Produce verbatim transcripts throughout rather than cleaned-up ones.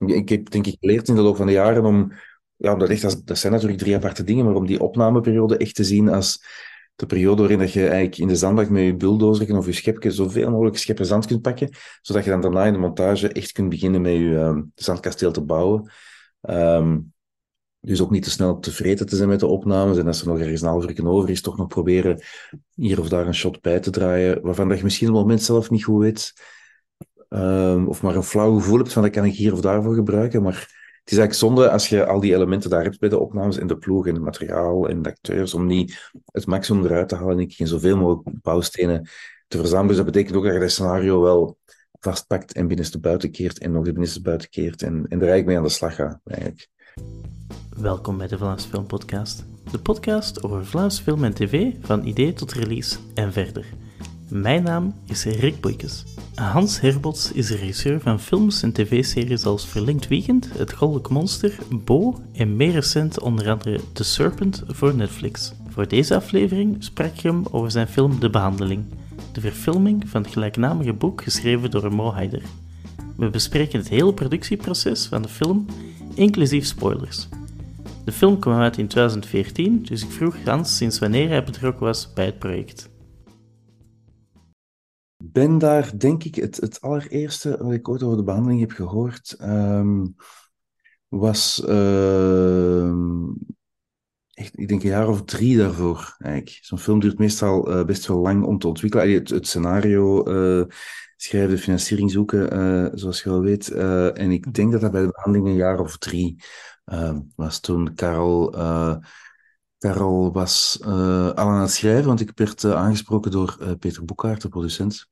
Ik heb denk ik geleerd in de loop van de jaren om, ja, omdat echt, als, dat zijn natuurlijk drie aparte dingen, maar om die opnameperiode echt te zien als de periode waarin dat je eigenlijk in de zandbak met je bulldozer of je schepje zoveel mogelijk scheppen zand kunt pakken, zodat je dan daarna in de montage echt kunt beginnen met je ehm, zandkasteel te bouwen. Ehm, dus ook niet te snel tevreden te zijn met de opnames en als er nog ergens een half uur over is, toch nog proberen hier of daar een shot bij te draaien, waarvan dat je misschien op het moment zelf niet goed weet. Ehm, of maar een flauw gevoel hebt van dat kan ik hier of daarvoor gebruiken. Maar het is eigenlijk zonde als je al die elementen daar hebt bij de opnames en de ploeg en het materiaal en de acteurs, om niet het maximum eruit te halen en ik in zoveel mogelijk bouwstenen te verzamelen. Dus dat betekent ook dat je dat scenario wel vastpakt en binnenstebuiten keert en nog de binnenstebuiten keert en, en er eigenlijk mee aan de slag gaat, eigenlijk. Welkom bij de Vlaams Film Podcast. De podcast over Vlaams film en tv, van idee tot release en verder. Mijn naam is Rick Boeikes. Hans Herbots is de regisseur van films en tv-series als Verlengd Weekend, Het Goddelijk Monster, Bo en meer recent onder andere The Serpent voor Netflix. Voor deze aflevering sprak ik hem over zijn film De Behandeling, de verfilming van het gelijknamige boek geschreven door Mo Hayder. We bespreken het hele productieproces van de film, inclusief spoilers. De film kwam uit in twintig veertien, dus ik vroeg Hans sinds wanneer hij betrokken was bij het project. Ik ben daar, denk ik, het, het allereerste wat ik ooit over de behandeling heb gehoord, ehm, was ehm, echt, ik denk een jaar of drie daarvoor, eigenlijk. Zo'n film duurt meestal eh, best wel lang om te ontwikkelen. Allee, Het, het scenario eh, schrijven, de financiering zoeken, eh, zoals je wel weet. Eh, en ik denk dat dat bij de behandeling een jaar of drie eh, was toen Karel... eh, Karel was eh, al aan het schrijven, want ik werd eh, aangesproken door eh, Peter Boekhaert, de producent,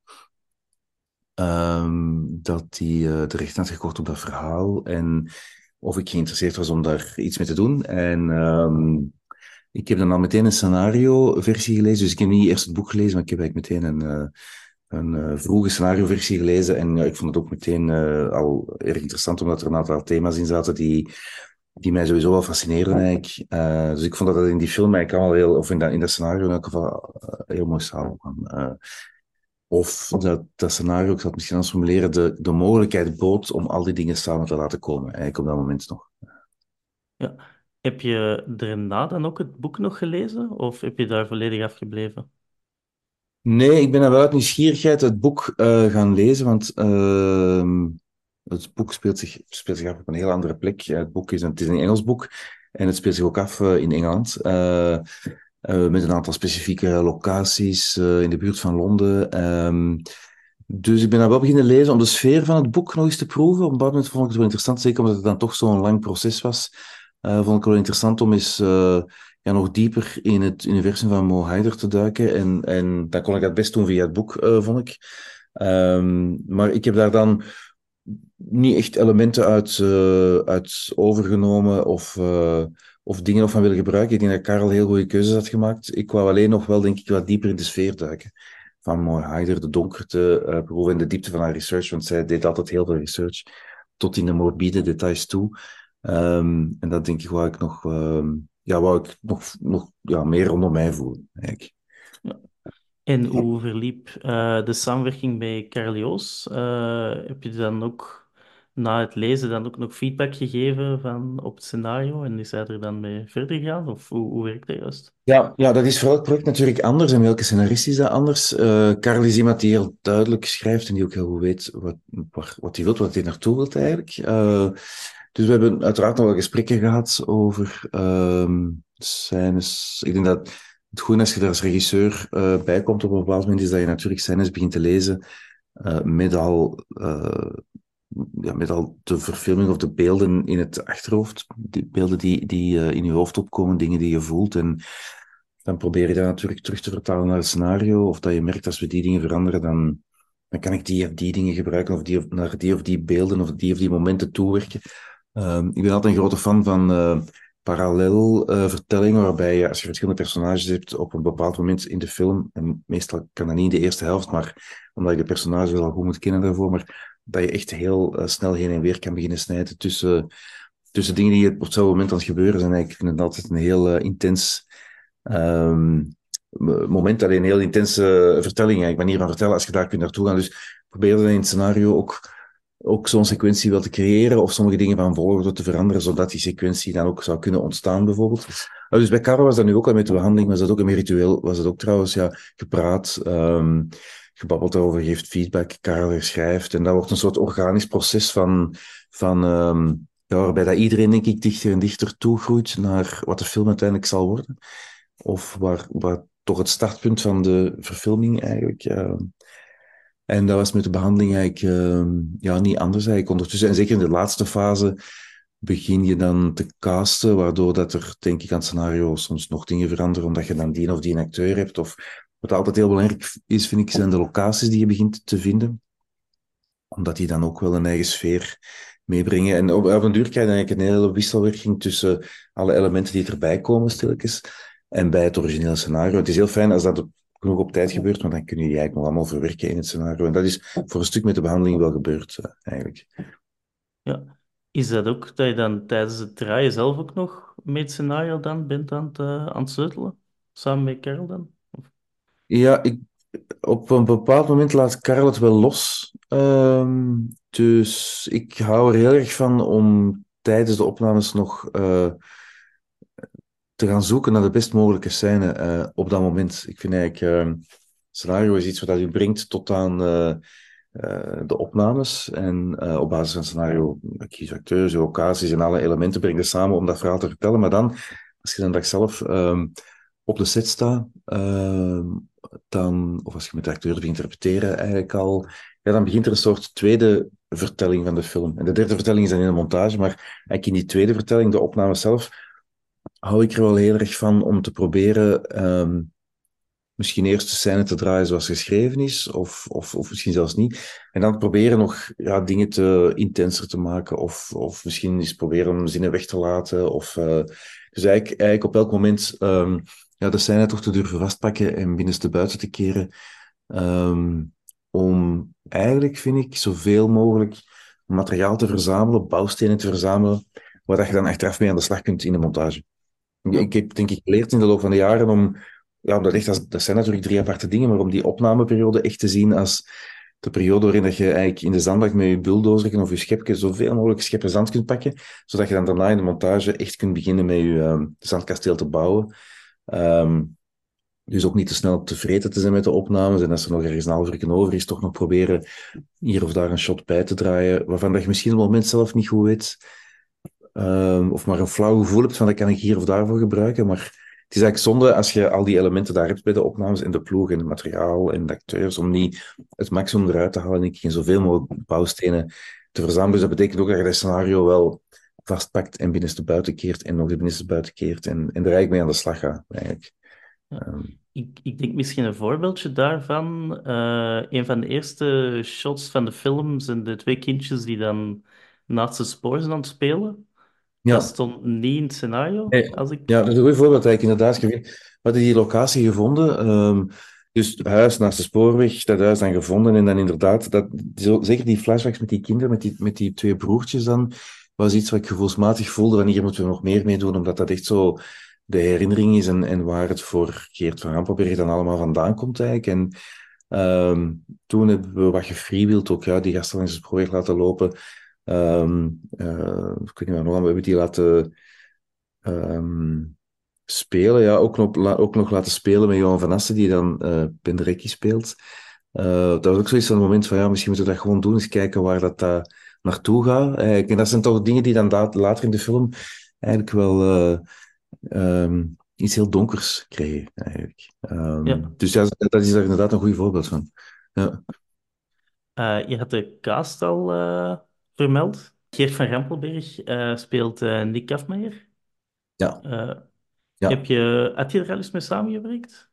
ehm, dat hij eh, de rechten had gekocht op dat verhaal en of ik geïnteresseerd was om daar iets mee te doen. En ehm, ik heb dan al meteen een scenario-versie gelezen, dus ik heb niet eerst het boek gelezen, maar ik heb eigenlijk meteen een, eh, een eh, vroege scenario-versie gelezen en ja, ik vond het ook meteen eh, al erg interessant, omdat er een aantal thema's in zaten die die mij sowieso wel fascineerden eigenlijk. Eh, dus ik vond dat dat in die film eigenlijk al heel, of in dat, in dat scenario in elk geval, eh, heel mooi samenkwam. Eh, of dat, dat scenario, ik zal het misschien anders formuleren, de, de mogelijkheid bood om al die dingen samen te laten komen, eigenlijk op dat moment nog. Ja. Heb je daarna dan ook het boek nog gelezen, of heb je daar volledig afgebleven? Nee, ik ben dan wel uit nieuwsgierigheid het boek eh, gaan lezen, want ehm, het boek speelt zich, speelt zich af op een heel andere plek. Ja, het boek is een, het is een Engels boek en het speelt zich ook af eh, in Engeland. Eh, eh, met een aantal specifieke locaties eh, in de buurt van Londen. Ehm, dus ik ben daar wel beginnen lezen om de sfeer van het boek nog eens te proeven. Op een bepaald moment vond ik het wel interessant, zeker omdat het dan toch zo'n lang proces was. Eh, vond ik wel interessant om eens eh, ja, nog dieper in het universum van Mo Hayder te duiken. En, en dan kon ik dat best doen via het boek, eh, vond ik. Ehm, maar ik heb daar dan niet echt elementen uit, eh, uit overgenomen of, eh, of dingen nog van willen gebruiken. Ik denk dat Karel heel goede keuzes had gemaakt. Ik wou alleen nog wel, denk ik, wat dieper in de sfeer duiken. Van Mo Hayder, de donkerte, uh, proeven en de diepte van haar research, want zij deed altijd heel veel research, tot in de morbide details toe. Ehm, en dat denk ik, wou ik nog, ehm, ja, wou ik nog, nog ja, meer rondom mij voelen, eigenlijk. Ja. En hoe verliep eh, de samenwerking bij Carlio's? Eh, heb je dan ook na het lezen dan ook nog feedback gegeven van, op het scenario en is hij er dan mee verder gegaan? Of hoe, hoe werkt dat juist? Ja, ja, dat is voor elk project natuurlijk anders en welke scenarist is dat anders. Eh Karel is iemand die heel duidelijk schrijft en die ook heel goed weet wat, wat, wat hij wil, wat hij naartoe wil eigenlijk. Eh, dus we hebben uiteraard nog wel gesprekken gehad over ehm scènes. Ik denk dat het goede als je er als regisseur eh, bij komt op een bepaald moment is dat je natuurlijk scènes begint te lezen eh, met al eh, ja, met al de verfilming of de beelden in het achterhoofd, die beelden die, die uh, in je hoofd opkomen, dingen die je voelt. En dan probeer je dat natuurlijk terug te vertalen naar het scenario. Of dat je merkt, als we die dingen veranderen, dan, dan kan ik die of die dingen gebruiken, of die of, naar die of die beelden, of die of die momenten toewerken. Um, ik ben altijd een grote fan van uh, parallel uh, vertellingen, waarbij je, als je verschillende personages hebt op een bepaald moment in de film, en meestal kan dat niet in de eerste helft, maar omdat je de personages al goed moet kennen daarvoor, maar dat je echt heel uh, snel heen en weer kan beginnen snijden tussen, tussen dingen die op hetzelfde moment aan het gebeuren zijn. Ik vind het altijd een heel uh, intens um, moment, alleen een heel intense vertelling, eigenlijk, manier van vertellen, als je daar kunt naartoe gaan. Dus ik probeer dat in het scenario ook ook zo'n sequentie wil te creëren of sommige dingen van volgorde te veranderen, zodat die sequentie dan ook zou kunnen ontstaan, bijvoorbeeld. Uh, dus bij Karel was dat nu ook al met de behandeling, was dat ook een ritueel, was dat ook trouwens, ja, gepraat, um, gebabbeld over, geeft feedback, Karel herschrijft, en dat wordt een soort organisch proces van, van um, ja, waarbij dat iedereen, denk ik, dichter en dichter toegroeit naar wat de film uiteindelijk zal worden. Of waar, waar toch het startpunt van de verfilming eigenlijk... Uh, en dat was met de behandeling eigenlijk uh, ja, niet anders eigenlijk ondertussen. En zeker in de laatste fase begin je dan te casten, waardoor dat er, denk ik, aan het scenario soms nog dingen veranderen, omdat je dan die of die acteur hebt. Of wat altijd heel belangrijk is, vind ik, zijn de locaties die je begint te vinden. Omdat die dan ook wel een eigen sfeer meebrengen. En op, op een duur krijg je eigenlijk een hele wisselwerking tussen alle elementen die erbij komen, stilletjes, en bij het originele scenario. Het is heel fijn als dat genoeg op tijd gebeurt, want dan kun je die eigenlijk nog allemaal verwerken in het scenario. En dat is voor een stuk met de behandeling wel gebeurd, uh, eigenlijk. Ja. Is dat ook dat je dan tijdens het draaien zelf ook nog met het scenario dan bent aan het, uh, aan het sleutelen? Samen met Carol dan? Of- Ja, ik, op een bepaald moment laat Karel het wel los. Ehm, dus ik hou er heel erg van om tijdens de opnames nog uh, te gaan zoeken naar de best mogelijke scène uh, op dat moment. Ik vind eigenlijk, uh, scenario is iets wat u brengt tot aan uh, uh, de opnames. En uh, op basis van het scenario kies acteurs, locaties en alle elementen brengen samen om dat verhaal te vertellen. Maar dan, als je dan dag zelf um, op de set staat, uh, dan, of als je met de acteur begint te repeteren eigenlijk al, ja, dan begint er een soort tweede vertelling van de film. En de derde vertelling is dan in de montage, maar eigenlijk in die tweede vertelling, de opname zelf, hou ik er wel heel erg van om te proberen um, misschien eerst de scène te draaien zoals geschreven is, of, of, of misschien zelfs niet. En dan proberen nog ja, dingen te intenser te maken, of, of misschien eens proberen om zinnen weg te laten. Of, uh, dus eigenlijk, eigenlijk op elk moment um, ja, de scène toch te durven vastpakken en binnenste buiten te keren. Um, om eigenlijk, vind ik, zoveel mogelijk materiaal te verzamelen, bouwstenen te verzamelen, waar dat je dan achteraf mee aan de slag kunt in de montage. Ja. Ik heb denk ik geleerd in de loop van de jaren om, ja, omdat echt, als, dat zijn natuurlijk drie aparte dingen, maar om die opnameperiode echt te zien als de periode waarin dat je eigenlijk in de zandbak met je bulldozer of je schepje zoveel mogelijk scheppen zand kunt pakken, zodat je dan daarna in de montage echt kunt beginnen met je uh, zandkasteel te bouwen. Um, dus ook niet te snel tevreden te zijn met de opnames en als er nog ergens een half uur over is, toch nog proberen hier of daar een shot bij te draaien, waarvan dat je misschien op het moment zelf niet goed weet, Um, of maar een flauw gevoel hebt van dat kan ik hier of daarvoor gebruiken. Maar het is eigenlijk zonde als je al die elementen daar hebt bij de opnames en de ploeg en het materiaal en de acteurs, om niet het maximum eruit te halen en zoveel mogelijk bouwstenen te verzamelen. Dus dat betekent ook dat je dat scenario wel vastpakt en binnenste buiten keert en nog de binnenste buiten keert en, en er eigenlijk mee aan de slag gaat, eigenlijk. Ja. Um, Ik, ik denk misschien een voorbeeldje daarvan. Eh, een van de eerste shots van de film zijn de twee kindjes die dan naast het spoor zijn aan het spelen. Dat ja. stond niet in het scenario, Nee, als ja, ik... dat is een goed voorbeeld eigenlijk inderdaad. We hadden die locatie gevonden. Um, dus het huis naast de spoorweg, dat huis dan gevonden. En dan inderdaad, dat, zo, zeker die flashbacks met die kinderen, met die, met die twee broertjes dan, was iets wat ik gevoelsmatig voelde van hier moeten we nog meer mee doen, omdat dat echt zo de herinnering is en, en waar het voor Geert van Rampenberg dan allemaal vandaan komt eigenlijk. En um, toen hebben we wat gefreewheeld ook, ja, die gasten langs de spoorweg laten lopen. Um, uh, ik weet niet meer nog, we hebben die laten um, spelen. Ja, ook nog, la, ook nog laten spelen met Johan van Assen, die dan uh, Penderecki speelt. Uh, dat was ook zoiets van het moment van, ja, misschien moeten we dat gewoon doen, eens kijken waar dat uh, naartoe gaat. Eigenlijk. En dat zijn toch dingen die dan da- later in de film eigenlijk wel uh, um, iets heel donkers krijgen. Eigenlijk. Ja. Um, dus ja, dat is daar inderdaad een goed voorbeeld van. Ja. Eh, je had de cast al eh, vermeld. Geert van Rampelberg eh, speelt eh, Nick Kafmeijer. Ja. Eh, heb Ja. je, had je er al eens mee samengewerkt?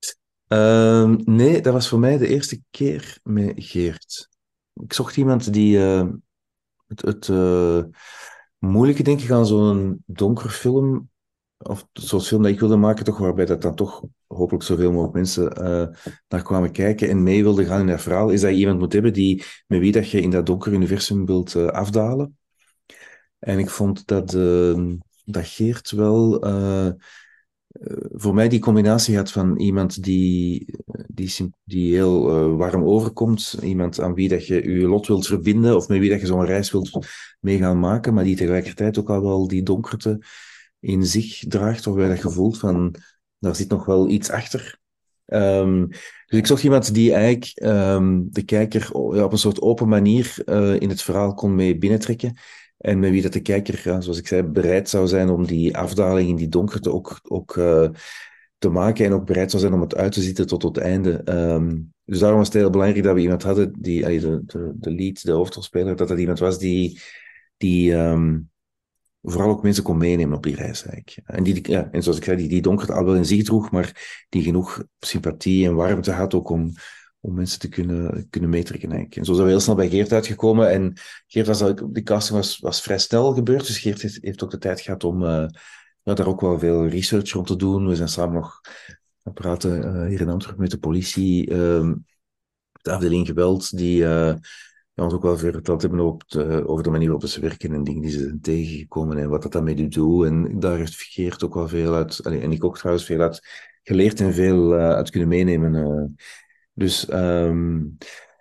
Um, nee, dat was voor mij de eerste keer met Geert. Ik zocht iemand die uh, het, het uh, moeilijke, denk ik, aan zo'n donker film, of zo'n film dat ik wilde maken, toch, waarbij dat dan toch hopelijk zoveel mogelijk mensen uh, naar kwamen kijken en mee wilden gaan in dat verhaal, is dat je iemand moet hebben die, met wie dat je in dat donker universum wilt uh, afdalen. En ik vond dat, uh, dat Geert wel... Uh, voor mij die combinatie had van iemand die, die, sim- die heel eh, warm overkomt, iemand aan wie dat je je lot wilt verbinden of met wie dat je zo'n reis wilt mee gaan maken, maar die tegelijkertijd ook al wel die donkerte in zich draagt, waarbij dat je voelt van, daar zit nog wel iets achter. Ehm, dus ik zocht iemand die eigenlijk ehm, de kijker o- ja, op een soort open manier eh, in het verhaal kon mee binnentrekken. En met wie dat de kijker, ja, zoals ik zei, bereid zou zijn om die afdaling in die donkerte ook, ook eh, te maken. En ook bereid zou zijn om het uit te zitten tot het einde. Ehm, dus daarom was het heel belangrijk dat we iemand hadden, die, allee, de, de, de lead, de hoofdrolspeler, dat dat iemand was die, die ehm, vooral ook mensen kon meenemen op die reis eigenlijk. En, die, ja, en zoals ik zei, die, die donkerte al wel in zich droeg, maar die genoeg sympathie en warmte had ook om, om mensen te kunnen, kunnen meetrekken eigenlijk. En zo zijn we heel snel bij Geert uitgekomen. En Geert was, ook- die casting was, was vrij snel gebeurd, dus Geert heeft, heeft ook de tijd gehad om uh, ja, daar ook wel veel research rond te doen. We zijn samen nog gaan praten uh, hier in Antwerpen met de politie, uh, de afdeling geweld, die uh, ja, ons ook wel veel verteld hebben op de, over de manier waarop ze werken en dingen die ze zijn tegengekomen en wat dat dan met u doet. En daar heeft Geert ook wel veel uit, allee, en ik ook trouwens veel uit geleerd en veel uh, uit kunnen meenemen. Uh. Dus, um,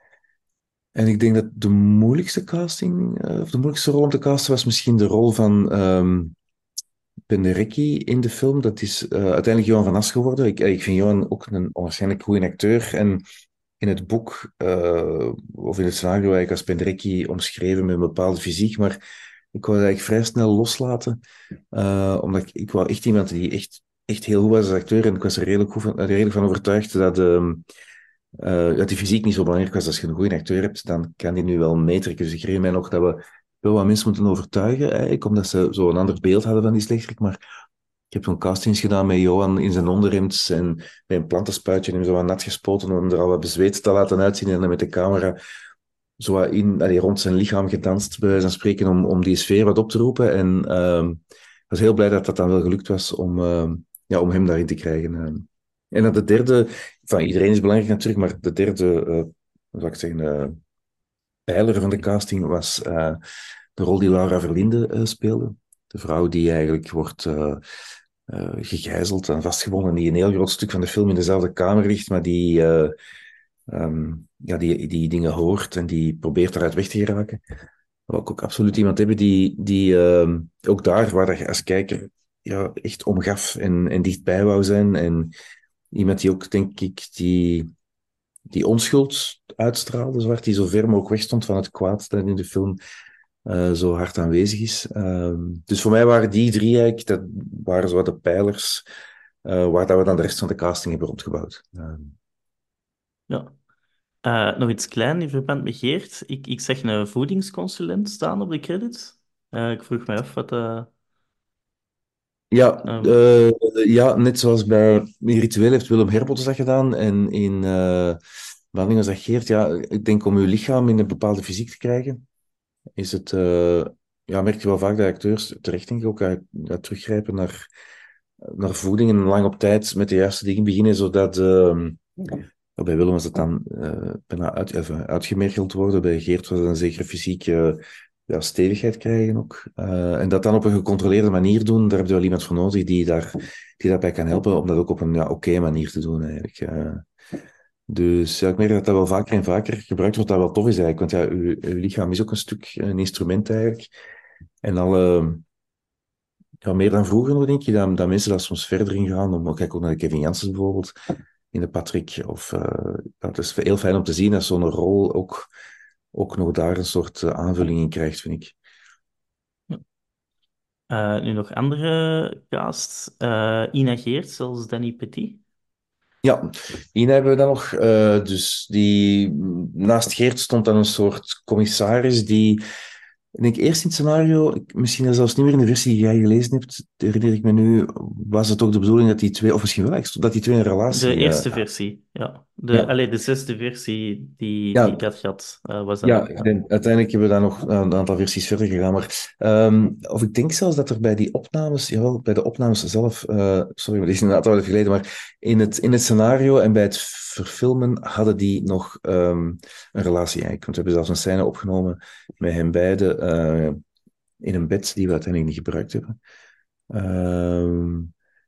en ik denk dat de moeilijkste casting, uh, of de moeilijkste rol om te casten was misschien de rol van um, Penderecki in de film. Dat is uh, uiteindelijk Johan van As geworden. Ik, ik vind Johan ook een onwaarschijnlijk goede acteur. En in het boek, uh, of in het scenario, eigenlijk als Penderecki omschreven met een bepaalde fysiek, maar ik wou dat eigenlijk vrij snel loslaten. Uh, omdat ik, ik wou echt iemand die echt, echt heel goed was als acteur. En ik was er redelijk, goed van, redelijk van overtuigd dat, um, uh, dat die fysiek niet zo belangrijk was. Als je een goede acteur hebt, dan kan die nu wel meetrekken. Dus ik herinner mij nog dat we wel wat mensen moeten overtuigen, eigenlijk, omdat ze zo een ander beeld hadden van die slechterik. Maar ik heb zo'n castings gedaan met Johan in zijn onderhemd en met een plantenspuitje en hem zo wat nat gespoten om hem er al wat bezweet te laten uitzien en dan met de camera zo wat in, allee, rond zijn lichaam gedanst, bij wijze van spreken, om, om die sfeer wat op te roepen. En uh, ik was heel blij dat dat dan wel gelukt was om, uh, ja, om hem daarin te krijgen. Uh. En dan de derde, van iedereen is belangrijk natuurlijk, maar de derde, uh, hoe zou ik zeggen, uh, pijler van de casting was uh, de rol die Laura Verlinde uh, speelde. De vrouw die eigenlijk wordt uh, uh, gegijzeld en vastgebonden, die een heel groot stuk van de film in dezelfde kamer ligt, maar die, uh, um, ja, die, die dingen hoort en die probeert eruit weg te geraken. We ook, ook absoluut iemand hebben die, die uh, ook daar, waar je als kijker ja, echt omgaf en, en dichtbij wou zijn. En iemand die ook, denk ik, die die onschuld uitstraalde, zwart, die zo ver mogelijk wegstond van het kwaad dat in de film uh, zo hard aanwezig is. Uh, dus voor mij waren die drie eigenlijk, dat waren zo wat de pijlers uh, waar dat we dan de rest van de casting hebben rondgebouwd. Uh, Ja. Uh, nog iets klein in verband met Geert. Ik, ik zag een voedingsconsulent staan op de credits. Uh, ik vroeg me af wat... Uh, ja, um, uh, ja, net zoals bij Ritueel heeft Willem Herbots dat gedaan en in uh, Wandelingen zegt Geert, ja, ik denk om uw lichaam in een bepaalde fysiek te krijgen, is het, uh, ja, merk je wel vaak dat acteurs terecht denk ik ook uit, uit teruggrijpen naar, naar voeding en lang op tijd met de juiste dingen beginnen, zodat uh, bij Willem was het dan uh, bijna uit, even uitgemergeld worden, bij Geert was het een zekere fysieke ja, stevigheid krijgen ook. Uh, en dat dan op een gecontroleerde manier doen, daar heb je wel iemand voor nodig die, daar, die daarbij kan helpen om dat ook op een ja, oké okay manier te doen eigenlijk. Uh, dus ja, ik merk dat dat wel vaker en vaker gebruikt wordt, dat wel tof is eigenlijk. Want ja, uw, uw lichaam is ook een stuk een instrument eigenlijk. En alle, ja, meer dan vroeger nog denk je, dat, dat mensen daar soms verder in gaan. Om, kijk ook naar de Kevin Janssens bijvoorbeeld, in de Patrick. Of, uh, ja, het is heel fijn om te zien dat zo'n rol ook, ook nog daar een soort uh, aanvulling in krijgt, vind ik. uh, nu nog andere cast. Uh, Ina Geert, zoals Danny Petit. Ja, die hebben we dan nog. Uh, dus die, naast Geert stond dan een soort commissaris die, ik denk eerst in het scenario, ik- misschien zelfs niet meer in de versie die jij gelezen hebt, herinner ik me nu, was het ook de bedoeling dat die twee, of misschien wel echt, dat die twee een De relatie... Uh, eerste versie, ja. De, ja, allee, de zesde versie die, die ja, ik had gehad, uh, was dat ja, ook. ik Ja. denk, uiteindelijk hebben we daar nog een aantal versies verder gegaan. Maar, ehm, of ik denk zelfs dat er bij die opnames, jawel, bij de opnames zelf, uh, sorry, maar die is inderdaad al even geleden, maar in het, in het scenario en bij het verfilmen hadden die nog um, een relatie eigenlijk. Want we hebben zelfs een scène opgenomen met hen beiden uh, in een bed die we uiteindelijk niet gebruikt hebben. Um,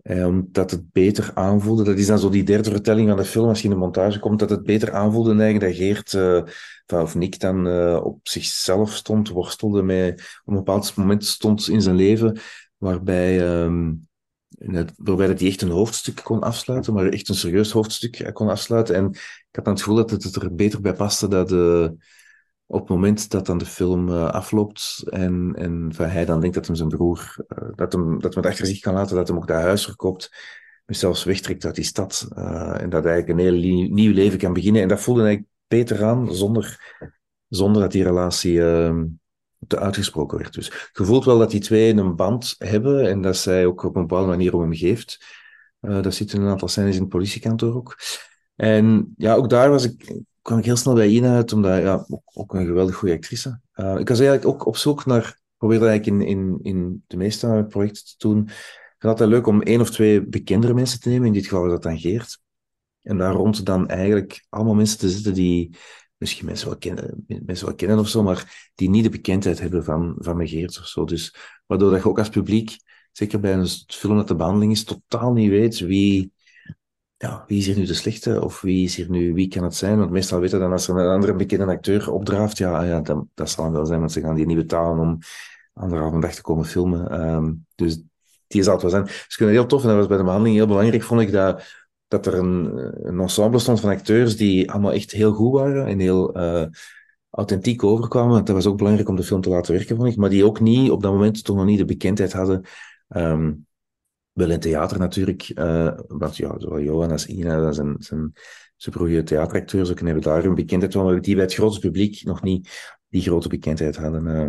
Eh, omdat het beter aanvoelde. Dat is dan zo die derde vertelling van de film, als je in de montage komt, dat het beter aanvoelde eigenlijk dat Geert, eh, van- of Nick dan eh, op zichzelf stond, worstelde met, op een bepaald moment stond in zijn leven, waarbij, ehm, net- waarbij dat hij echt een hoofdstuk kon afsluiten, maar echt een serieus hoofdstuk eh, kon afsluiten. En ik had dan het gevoel dat het er beter bij paste dat eh, op het moment dat dan de film eh, afloopt en, en van hij dan denkt dat hem zijn broer, eh, dat hem, dat hem het achter zich kan laten, dat hem ook dat huis verkoopt, dus zelfs wegtrekt uit die stad eh, en dat eigenlijk een heel li- nieuw leven kan beginnen. En dat voelde eigenlijk beter aan, zonder, zonder dat die relatie eh, te uitgesproken werd. Dus je voelt wel dat die twee een band hebben en dat zij ook op een bepaalde manier om hem geeft. Uh, dat zit in een aantal scènes in het politiekantoor ook. En ja, ook daar was ik, kwam ik heel snel bij Ina uit, omdat ja, ook, ook een geweldig goede actrice. Uh, ik was eigenlijk ook op zoek naar, probeerde eigenlijk in, in, in de meeste projecten te doen. Ik vond het altijd leuk om één of twee bekendere mensen te nemen. In dit geval was dat dan Geert. En daar rond dan eigenlijk allemaal mensen te zitten die misschien mensen wel kennen, mensen wel kennen of zo, maar die niet de bekendheid hebben van, van mijn Geert of zo. Dus waardoor dat je ook als publiek, zeker bij een film dat de behandeling is, totaal niet weet wie ja, wie is hier nu de slechte of wie is hier nu, wie kan het zijn? Want meestal weten dan als er een andere bekende acteur opdraaft, ja, ja dat, dat zal hem wel zijn, want ze gaan die niet betalen om anderhalve dag te komen filmen. Um, dus die zal het wel zijn. Dus ik vind het heel tof en dat was bij de behandeling heel belangrijk, vond ik dat, dat er een, een ensemble stond van acteurs die allemaal echt heel goed waren en heel uh, authentiek overkwamen. Want dat was ook belangrijk om de film te laten werken, vond ik, maar die ook niet, op dat moment toch nog niet de bekendheid hadden. Um, wel in theater natuurlijk, uh, want ja, zowel Johan als Ina, dat zijn, zijn supergoeie theateracteurs, ook en hebben daar een bekendheid van, maar die bij het grote publiek nog niet die grote bekendheid hadden. Uh.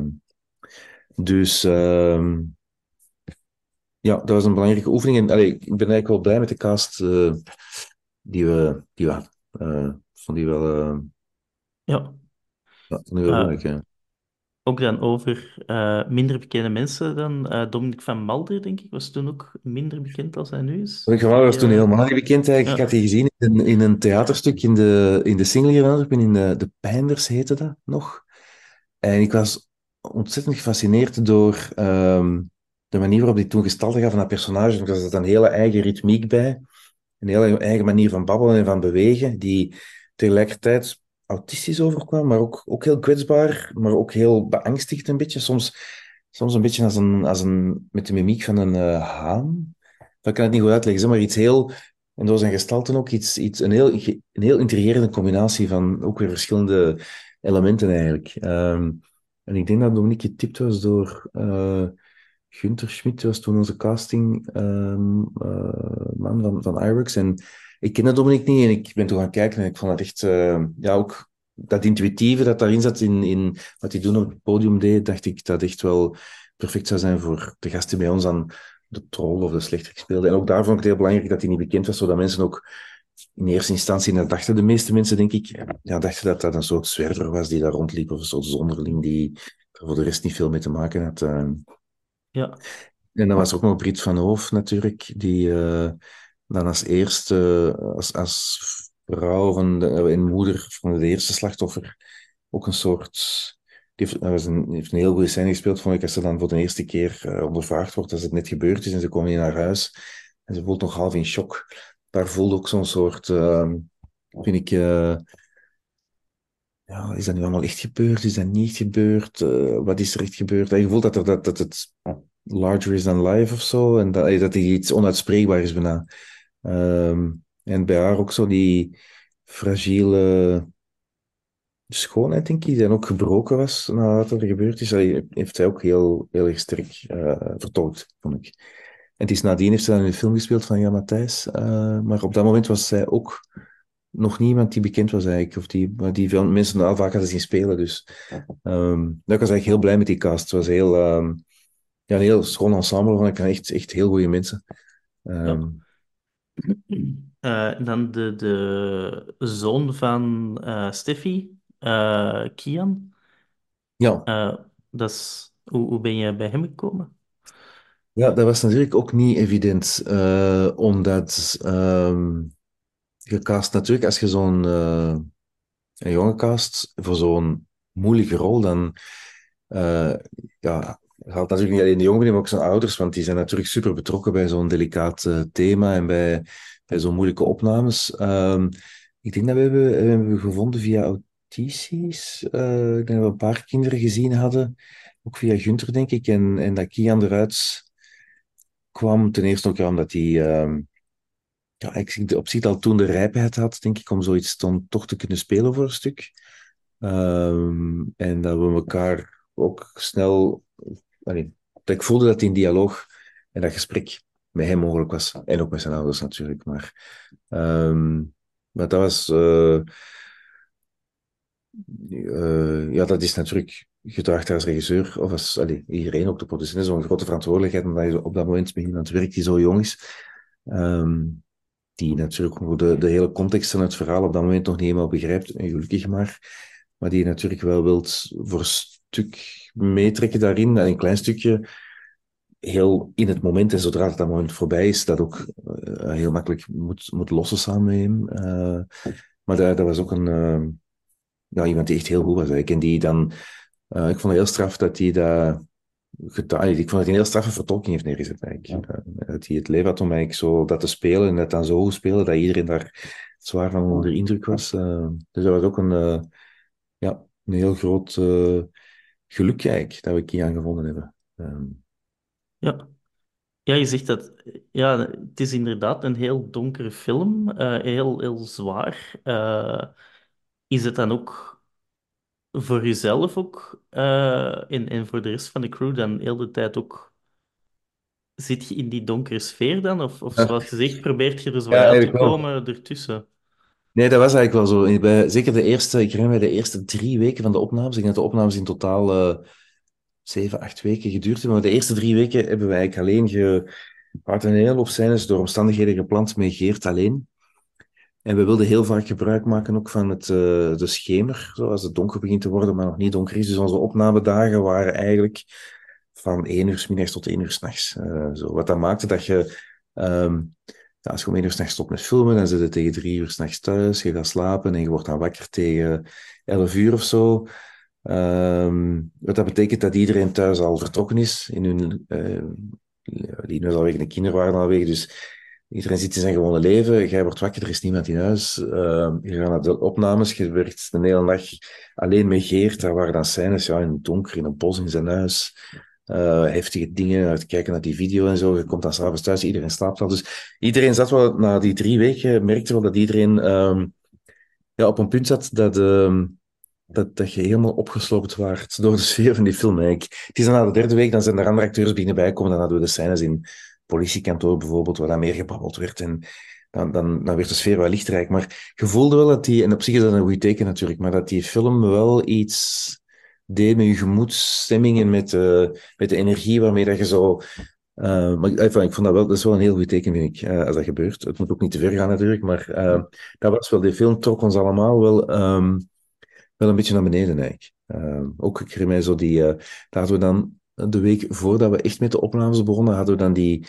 Dus uh, ja, dat was een belangrijke oefening. En allee, ik ben eigenlijk wel blij met de cast uh, die we, die we hadden. Uh, vond die wel, uh, Ja. ja, vond die wel Eh, leuk. Ja. Ook dan over eh, minder bekende mensen dan uh, Dominic van Malder, denk ik, was toen ook minder bekend als hij nu is. Ik Of was ik, toen uh, helemaal niet bekend eigenlijk. Ik had ja, die gezien in, in een theaterstuk in de, in de Single hier in Antwerpen, in de, de Pijnders heette dat nog. En ik was ontzettend gefascineerd door um, de manier waarop hij toen gestalte gaf aan dat personage. Er zat een hele eigen ritmiek bij, een hele eigen manier van babbelen en van bewegen, die tegelijkertijd autistisch overkwam, maar ook, ook heel kwetsbaar, maar ook heel beangstigd een beetje. Soms, soms een beetje als een, als een, met de mimiek van een uh, haan. Dat kan ik niet goed uitleggen, zeg maar iets heel... En door zijn gestalten ook iets, iets een, heel, een heel intrigerende combinatie van ook weer verschillende elementen eigenlijk. Um, en ik denk dat Dominique getipt was door uh, Gunther Schmidt, was toen onze casting um, uh, man van, van Iwerks. En ik kende Dominique niet en ik ben toen gaan kijken en ik vond het echt, uh, ja, ook dat intuïtieve dat daarin zat in, in wat hij toen op het podium deed, dacht ik dat echt wel perfect zou zijn voor de gasten bij ons aan de troll of de slechterik speelde. En ook daar vond ik het heel belangrijk dat hij niet bekend was, zodat mensen ook in eerste instantie, en dat dachten de meeste mensen, denk ik, ja, dachten dat dat een soort zwerver was die daar rondliep, of een soort zonderling die er voor de rest niet veel mee te maken had. Uh. ja, En dan was er ook nog Brit van Hoof natuurlijk, die uh, dan als eerste, als, als vrouw van de, en moeder van de eerste slachtoffer, ook een soort... Die heeft, dat was een, die heeft een heel goede scène gespeeld, vond ik, als ze dan voor de eerste keer uh, ondervraagd wordt, als het net gebeurd is, en ze komen in haar huis, en ze voelt nog half in shock. Daar voelde ook zo'n soort, uh, vind ik, uh, ja, is dat nu allemaal echt gebeurd? Is dat niet echt gebeurd? Uh, wat is er echt gebeurd? En je voelt dat, er, dat, dat het larger is than life of zo, en dat, dat er iets onuitspreekbaar is bijna. Um, en bij haar ook zo die fragiele schoonheid, denk ik, die dan ook gebroken was nadat er gebeurd is, dat heeft zij ook heel, heel erg sterk uh, vertolkt, vond ik. En het is nadien heeft ze dan in de film gespeeld van Jan Matthijs, uh, maar op dat moment was zij ook nog niemand die bekend was eigenlijk, of die, maar die veel mensen al vaak hadden zien spelen, dus um, ik was eigenlijk heel blij met die cast. Het was heel, um, ja, een heel schoon ensemble, vond ik, echt, echt heel goede mensen. ja. Um, Uh, dan de, de zoon van uh, Steffi, uh, Kian. ja. Uh, dat is, hoe, hoe ben je bij hem gekomen? Ja, dat was natuurlijk ook niet evident, uh, omdat um, je cast natuurlijk, als je zo'n uh, een jonge cast voor zo'n moeilijke rol, dan uh, ja, haalt natuurlijk niet alleen de jongeren, maar ook zijn ouders, want die zijn natuurlijk super betrokken bij zo'n delicaat eh, thema en bij, bij zo'n moeilijke opnames. Ehm, ik denk dat we hebben, we hebben gevonden via Autities. Eh, ik denk dat we een paar kinderen gezien hadden, ook via Gunther, denk ik, en, en dat Kian eruit kwam. Ten eerste ook ja, omdat hij ehm, ja, ik op zich al toen de rijpheid had, denk ik, om zoiets dan toch te kunnen spelen voor een stuk. Ehm, en dat we elkaar ook snel... Allee, dat ik voelde dat die dialoog en dat gesprek met hem mogelijk was. En ook met zijn ouders natuurlijk. Maar, ehm, maar dat was... eh, eh, ja, dat is natuurlijk... Je draagt daar als regisseur, of als allee, iedereen, ook de producent, zo'n grote verantwoordelijkheid, omdat je op dat moment met iemand werkt die zo jong is. Ehm, die natuurlijk nog de, de hele context van het verhaal op dat moment nog niet helemaal begrijpt, en gelukkig maar, maar die je natuurlijk wel wilt voor een stuk meetrekken daarin, en een klein stukje heel in het moment, en zodra het dat moment voorbij is, dat ook uh, heel makkelijk moet, moet lossen samen met hem. Uh, maar dat, dat was ook een, uh, ja, iemand die echt heel goed was eigenlijk, en die dan, uh, ik vond het heel straf dat hij dat gedaan. Ik vond dat hij een heel straffe vertolking heeft neergezet, eigenlijk. Uh, dat hij het leven had om eigenlijk zo dat te spelen en dat dan zo goed spelen dat iedereen daar zwaar van onder de indruk was. Uh, dus dat was ook een, uh, ja, een heel groot uh, geluk, eigenlijk, dat we Kian gevonden hebben. Um, Ja. Ja, je zegt dat, ja, het is inderdaad een heel donkere film, eh, heel, heel zwaar. Eh, is het dan ook voor jezelf ook, eh, en, en voor de rest van de crew dan heel de tijd ook, zit je in die donkere sfeer dan? Of, of ja, zoals gezegd, probeert je er zo ja, uit te eigenlijk wel. komen ertussen? Nee, dat was eigenlijk wel zo. Bij, zeker de eerste, ik herinner me de eerste drie weken van de opnames. Ik denk dat de opnames in totaal uh, zeven, acht weken geduurd hebben. Maar de eerste drie weken hebben we eigenlijk alleen ge... We hadden een hele hoop scènes door omstandigheden gepland met Geert alleen. En we wilden heel vaak gebruik maken ook van het, uh, de schemer, zoals het donker begint te worden, maar nog niet donker is. Dus onze opnamedagen waren eigenlijk van één uur 's middags tot één uur 's nachts. Uh, zo. Wat dat maakte dat je, um, ja, als je om één uur 's nachts stopt met filmen, dan zit je tegen drie uur 's nachts thuis, je gaat slapen en je wordt dan wakker tegen elf uur of zo. Um, wat dat betekent dat iedereen thuis al vertrokken is in hun, uh, die was alweer, de kinderen waren alweer, dus iedereen zit in zijn gewone leven. Jij wordt wakker, er is niemand in huis. Uh, je gaat naar de opnames, je werkt de hele dag alleen met Geert. Daar waren dan scènes ja, in het donker, in een bos, in zijn huis. Uh, heftige dingen, uit kijken naar die video en zo. Je komt dan s'avonds thuis, iedereen slaapt al. Dus iedereen zat wel, na die drie weken, merkte wel dat iedereen um, ja, op een punt zat dat, um, dat, dat je helemaal opgesloopt waart door de sfeer van die film. Eigenlijk. Het is dan na de derde week, dan zijn er andere acteurs beginnen bijkomen. Dan hadden we de scènes in politiekantoor bijvoorbeeld, waar dan meer gebabbeld werd. En dan, dan, dan werd de sfeer wel lichtrijk. Maar je voelde wel dat die, en op zich is dat een goed teken natuurlijk, maar dat die film wel iets deed met je gemoedsstemming en met, uh, met de energie waarmee dat je zo... Uh, maar enfin, ik vond dat wel, dat is wel een heel goed teken, vind ik, uh, als dat gebeurt. Het moet ook niet te ver gaan natuurlijk, maar uh, dat was wel, die film trok ons allemaal wel, um, wel een beetje naar beneden eigenlijk. Uh, ook, ik herinner mij zo die, uh, daar hadden we dan de week voordat we echt met de opnames begonnen, hadden we dan die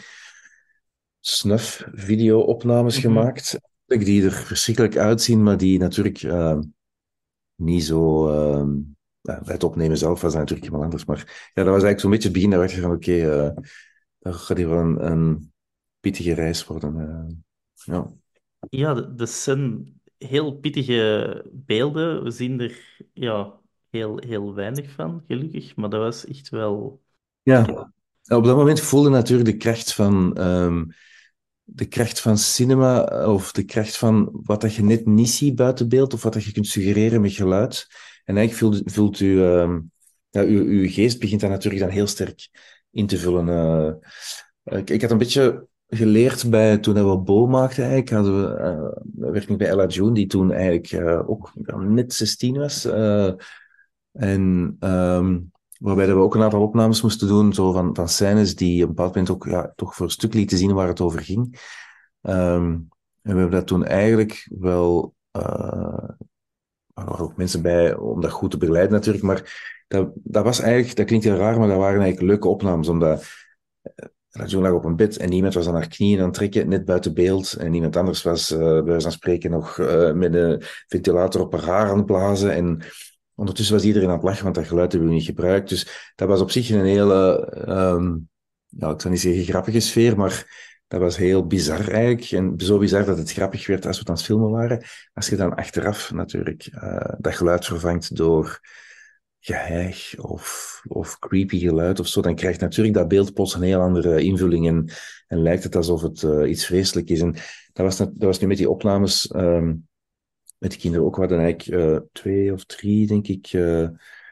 snuff-video-opnames Mhm. gemaakt, die er verschrikkelijk uitzien, maar die natuurlijk uh, niet zo... Uh, ja, bij het opnemen zelf was dat natuurlijk helemaal anders, maar ja, dat was eigenlijk zo'n beetje het begin, daar dacht je van, oké, okay, uh, dat gaat hier wel een, een pittige reis worden. Uh, ja. Ja, de- dat zijn heel pittige beelden. We zien er ja, heel, heel weinig van, gelukkig. Maar dat was echt wel... Ja, op dat moment voelde natuurlijk de kracht van, um, de kracht van cinema, of de kracht van wat dat je net niet ziet buiten beeld, of wat dat je kunt suggereren met geluid. En eigenlijk voelt, voelt u, um, ja, uw, uw geest begint daar natuurlijk dan heel sterk in te vullen. Uh, ik, ik had een beetje geleerd bij, toen we Bo maakten eigenlijk, hadden we, uh, werkte ik bij Ella June, die toen eigenlijk uh, ook ja, net zestien was. Uh, en um, waarbij dat we ook een aantal opnames moesten doen, zo van, van scènes die op een bepaald moment ook ja, toch voor een stuk lieten zien waar het over ging. Um, en we hebben dat toen eigenlijk wel... Uh, er waren ook mensen bij om dat goed te begeleiden natuurlijk, maar dat, dat was eigenlijk, dat klinkt heel raar, maar dat waren eigenlijk leuke opnames, omdat Rajoen lag op een bed en iemand was aan haar knieën aan het trekken, net buiten beeld, en iemand anders was, uh, bij wijze van spreken, nog uh, met een ventilator op haar haar aan het blazen, en ondertussen was iedereen aan het lachen, want dat geluid hebben we niet gebruikt. Dus dat was op zich een hele, um, ja, ik zou niet zeggen grappige sfeer, maar dat was heel bizar eigenlijk. En zo bizar dat het grappig werd als we het aan het filmen waren. Als je dan achteraf natuurlijk uh, dat geluid vervangt door geheig of, of creepy geluid of zo, dan krijgt natuurlijk dat beeld plots een heel andere invulling en, en lijkt het alsof het uh, iets vreselijk is. En dat was, dat was nu met die opnames um, met de kinderen ook. We hadden eigenlijk uh, twee of drie, denk ik, uh,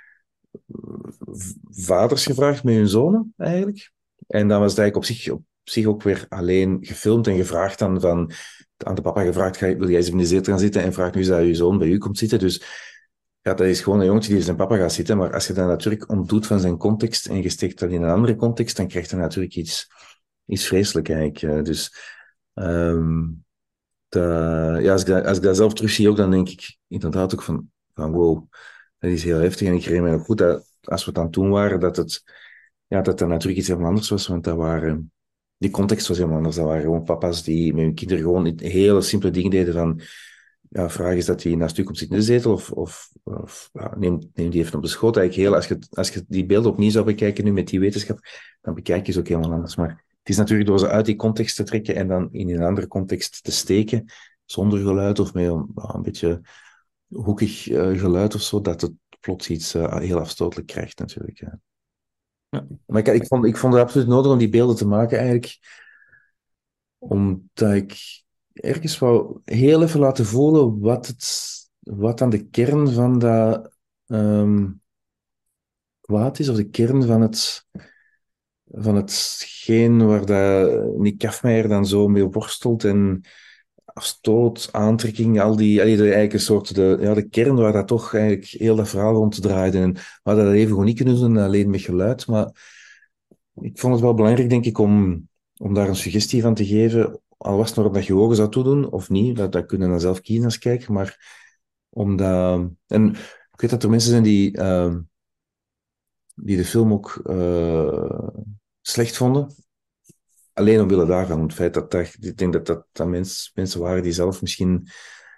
vaders gevraagd met hun zonen eigenlijk. En dan was het eigenlijk op zich, op zich ook weer alleen gefilmd en gevraagd dan van, aan de papa gevraagd, wil jij eens in de zetel gaan zitten en vraagt nu eens dat je zoon bij u komt zitten. Dus ja, dat is gewoon een jongetje die zijn papa gaat zitten, maar als je dat natuurlijk ontdoet van zijn context en je steekt dat in een andere context, dan krijgt hij natuurlijk iets, iets vreselijks eigenlijk. Dus um, de, ja, als, ik dat, als ik dat zelf terugzie ook, dan denk ik inderdaad ook van, van wow, dat is heel heftig. En ik herinner me nog goed dat als we het aan toen waren, dat het, ja, dat dat natuurlijk iets helemaal anders was, want dat waren, die context was helemaal anders. Dat waren gewoon papa's die met hun kinderen gewoon hele simpele dingen deden van, ja, vraag is dat hij naast u komt zitten in de zetel, of, of, of ja, neem, neem die even op de schoot. Eigenlijk heel, als je, als je die beelden opnieuw zou bekijken nu met die wetenschap, dan bekijk je ze ook helemaal anders. Maar het is natuurlijk door ze uit die context te trekken en dan in een andere context te steken, zonder geluid of met een, een beetje hoekig uh, geluid of zo, dat het plots iets uh, heel afstotelijk krijgt natuurlijk. Ja. Ja. Maar ik, ik, vond, ik vond het absoluut nodig om die beelden te maken eigenlijk, omdat ik ergens wou heel even laten voelen wat, het, wat dan de kern van dat um, kwaad is, of de kern van het van hetgeen waar dat Nick Kaffmeijer dan zo mee worstelt en afstoot, aantrekking, al die, allee, de, eigenlijk een soort de, ja, de kern waar dat toch eigenlijk heel dat verhaal rond draaide. En we hadden dat even gewoon niet kunnen doen, alleen met geluid, maar ik vond het wel belangrijk, denk ik, om, om daar een suggestie van te geven, al was het maar dat je ogen zou toedoen, of niet, dat, dat kunnen we dan zelf kiezen als kijker, maar omdat... En ik weet dat er mensen zijn die, uh, die de film ook uh, slecht vonden, alleen omwille daarvan, het feit dat, dat ik denk dat dat, dat mens, mensen waren die zelf misschien...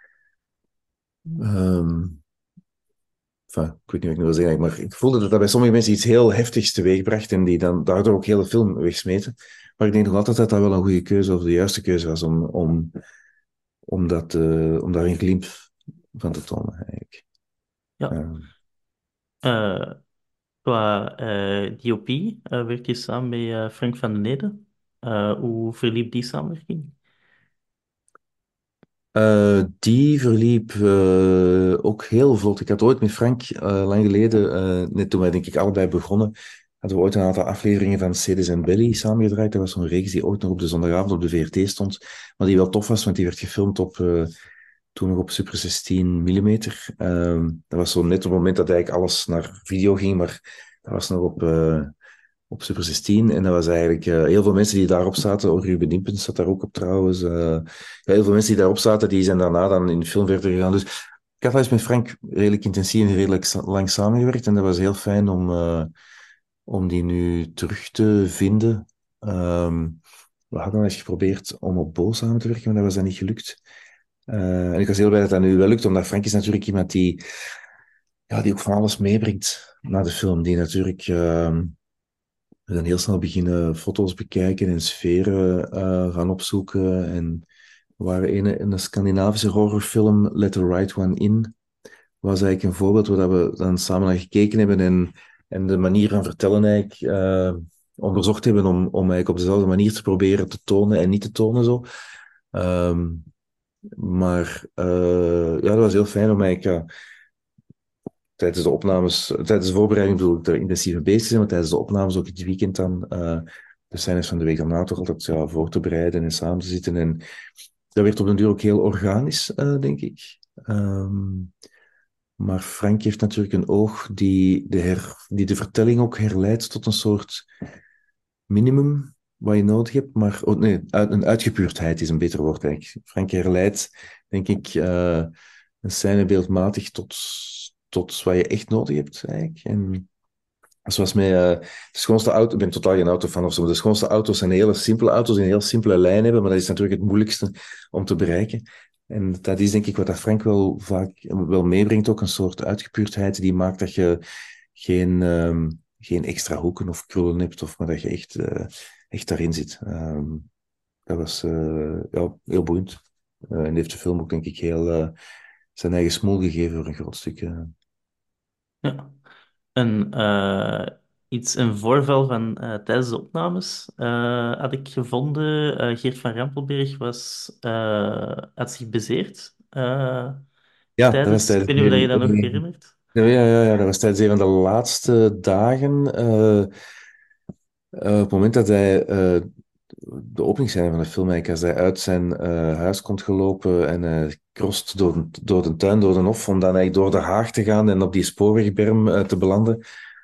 Um, enfin, ik weet niet wat ik nu wil zeggen, maar ik voelde dat dat bij sommige mensen iets heel heftigs teweegbracht en die dan daardoor ook heel de film wegsmeten. Maar ik denk nog altijd dat dat wel een goede keuze of de juiste keuze was om, om, om, dat, uh, om daar een glimp van te tonen, eigenlijk. Ja. Um. Uh, qua uh, D O P uh, werk je samen met uh, Frank van den Ede. Uh, hoe verliep die samenwerking? Uh, die verliep uh, ook heel vlot. Ik had ooit met Frank, uh, lang geleden, uh, net toen wij denk ik allebei begonnen, hadden we ooit een aantal afleveringen van Cedes en Belly samengedraaid. Dat was zo'n reeks die ooit nog op de zondagavond op de V R T stond, maar die wel tof was, want die werd gefilmd op, uh, toen nog op Super zestien millimeter. Uh, dat was zo net op het moment dat eigenlijk alles naar video ging, maar dat was nog op... Uh, op Super zestien. En dat was eigenlijk uh, heel veel mensen die daarop zaten. Oh, Ruben Dimpens zat daar ook op trouwens. Uh, ja, heel veel mensen die daarop zaten, die zijn daarna dan in de film verder gegaan. Dus ik had wel eens met Frank redelijk intensief en redelijk lang samengewerkt. En dat was heel fijn om, uh, om die nu terug te vinden. Um, we hadden eens geprobeerd om op Bo samen te werken, maar dat was dan niet gelukt. Uh, en ik was heel blij dat dat nu wel lukt, omdat Frank is natuurlijk iemand die, ja, die ook van alles meebrengt naar de film. Die natuurlijk... Uh, We zijn heel snel beginnen foto's bekijken en sferen uh, gaan opzoeken. En we waren in een, een Scandinavische horrorfilm, Let the Right One In, was eigenlijk een voorbeeld waar we dan samen naar gekeken hebben en, en de manier van vertellen eigenlijk uh, onderzocht hebben om, om eigenlijk op dezelfde manier te proberen te tonen en niet te tonen zo. Um, maar uh, ja, dat was heel fijn om eigenlijk... Uh, tijdens de opnames, tijdens de voorbereiding bedoel ik er intensief mee bezig zijn, maar tijdens de opnames ook het weekend dan uh, de scènes van de week daarna toch altijd ja, voor te bereiden en samen te zitten. En dat werd op den duur ook heel organisch, uh, denk ik. Um, maar Frank heeft natuurlijk een oog die de, her, die de vertelling ook herleidt tot een soort minimum wat je nodig hebt, maar oh, nee, uit, een uitgepuurdheid is een beter woord eigenlijk. Frank herleidt, denk ik, uh, een scène beeldmatig tot tot wat je echt nodig hebt, eigenlijk. En zoals met uh, de schoonste auto... Ik ben totaal geen autofan of zo, maar de schoonste auto's zijn hele simpele auto's die een heel simpele lijn hebben, maar dat is natuurlijk het moeilijkste om te bereiken. En dat is denk ik wat dat Frank wel vaak wel meebrengt, ook een soort uitgepuurdheid die maakt dat je geen, ehm, geen extra hoeken of krullen hebt, of, maar dat je echt, eh, echt daarin zit. Ehm, dat was eh, ja, heel boeiend. Eh, en heeft de film ook denk ik heel eh, zijn eigen smoel gegeven voor een groot stuk. eh. Ja. Een, eh, iets, een voorval van eh, tijdens de opnames eh, had ik gevonden. Eh, Geert van Rampelberg was, eh, had zich bezeerd eh, Ja, dat was tijdens. Ik tijdens weet niet of je een, dat nog herinnert. ja, ja, ja, ja, dat was tijdens een van de laatste dagen. eh, eh, op het moment dat hij eh, de openingsscène van de film, eigenlijk, als hij uit zijn eh, huis komt gelopen en hij crost door, een- door de tuin, door de hof, om dan eigenlijk door de haag te gaan en op die spoorwegberm eh, te belanden.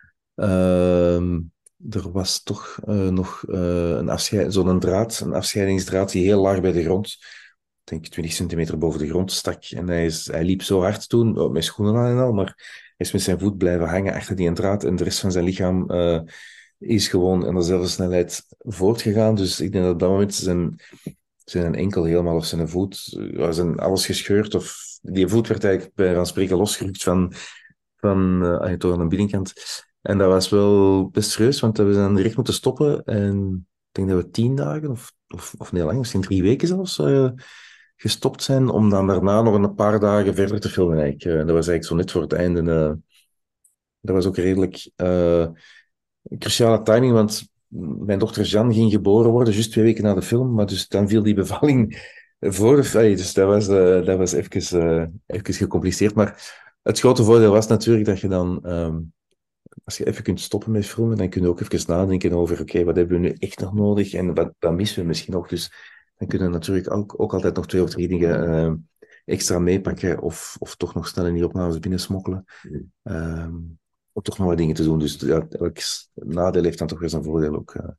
Ehm, er was toch eh, nog eh, een afscheid, zo'n draad, een afscheidingsdraad die heel laag bij de grond, ik denk twintig centimeter boven de grond stak. En hij, is, hij liep zo hard toen, oh, met schoenen aan en al, maar hij is met zijn voet blijven hangen achter die draad en de rest van zijn lichaam eh, is gewoon aan dezelfde snelheid voortgegaan. Dus ik denk dat op dat moment zijn, zijn enkel helemaal of zijn voet, eh, was zijn alles gescheurd of die voet werd eigenlijk bij van spreken losgerukt van, van uh, door aan de binnenkant. En dat was wel best serieus, want we zijn direct moeten stoppen. En ik denk dat we tien dagen, of, of, of nee, lang, misschien drie weken zelfs, uh, gestopt zijn, om dan daarna nog een paar dagen verder te filmen. Eigenlijk. Uh, dat was eigenlijk zo net voor het einde. Uh, dat was ook redelijk uh, cruciale timing, want mijn dochter Jeanne ging geboren worden, juist twee weken na de film. Maar dus dan viel die bevalling voor de... Allee, dus dat was, uh, dat was even, uh, even gecompliceerd. Maar het grote voordeel was natuurlijk dat je dan... Um, als je even kunt stoppen met filmen, dan kun je ook even nadenken over, oké, okay, wat hebben we nu echt nog nodig en wat, wat missen we misschien nog. Dus dan kunnen we natuurlijk ook, ook altijd nog twee of drie dingen uh, extra meepakken of, of toch nog snel in die opnames binnensmokkelen. Um, om toch nog wat dingen te doen. Dus ja, elk nadeel heeft dan toch weer zijn voordeel ook. Uh.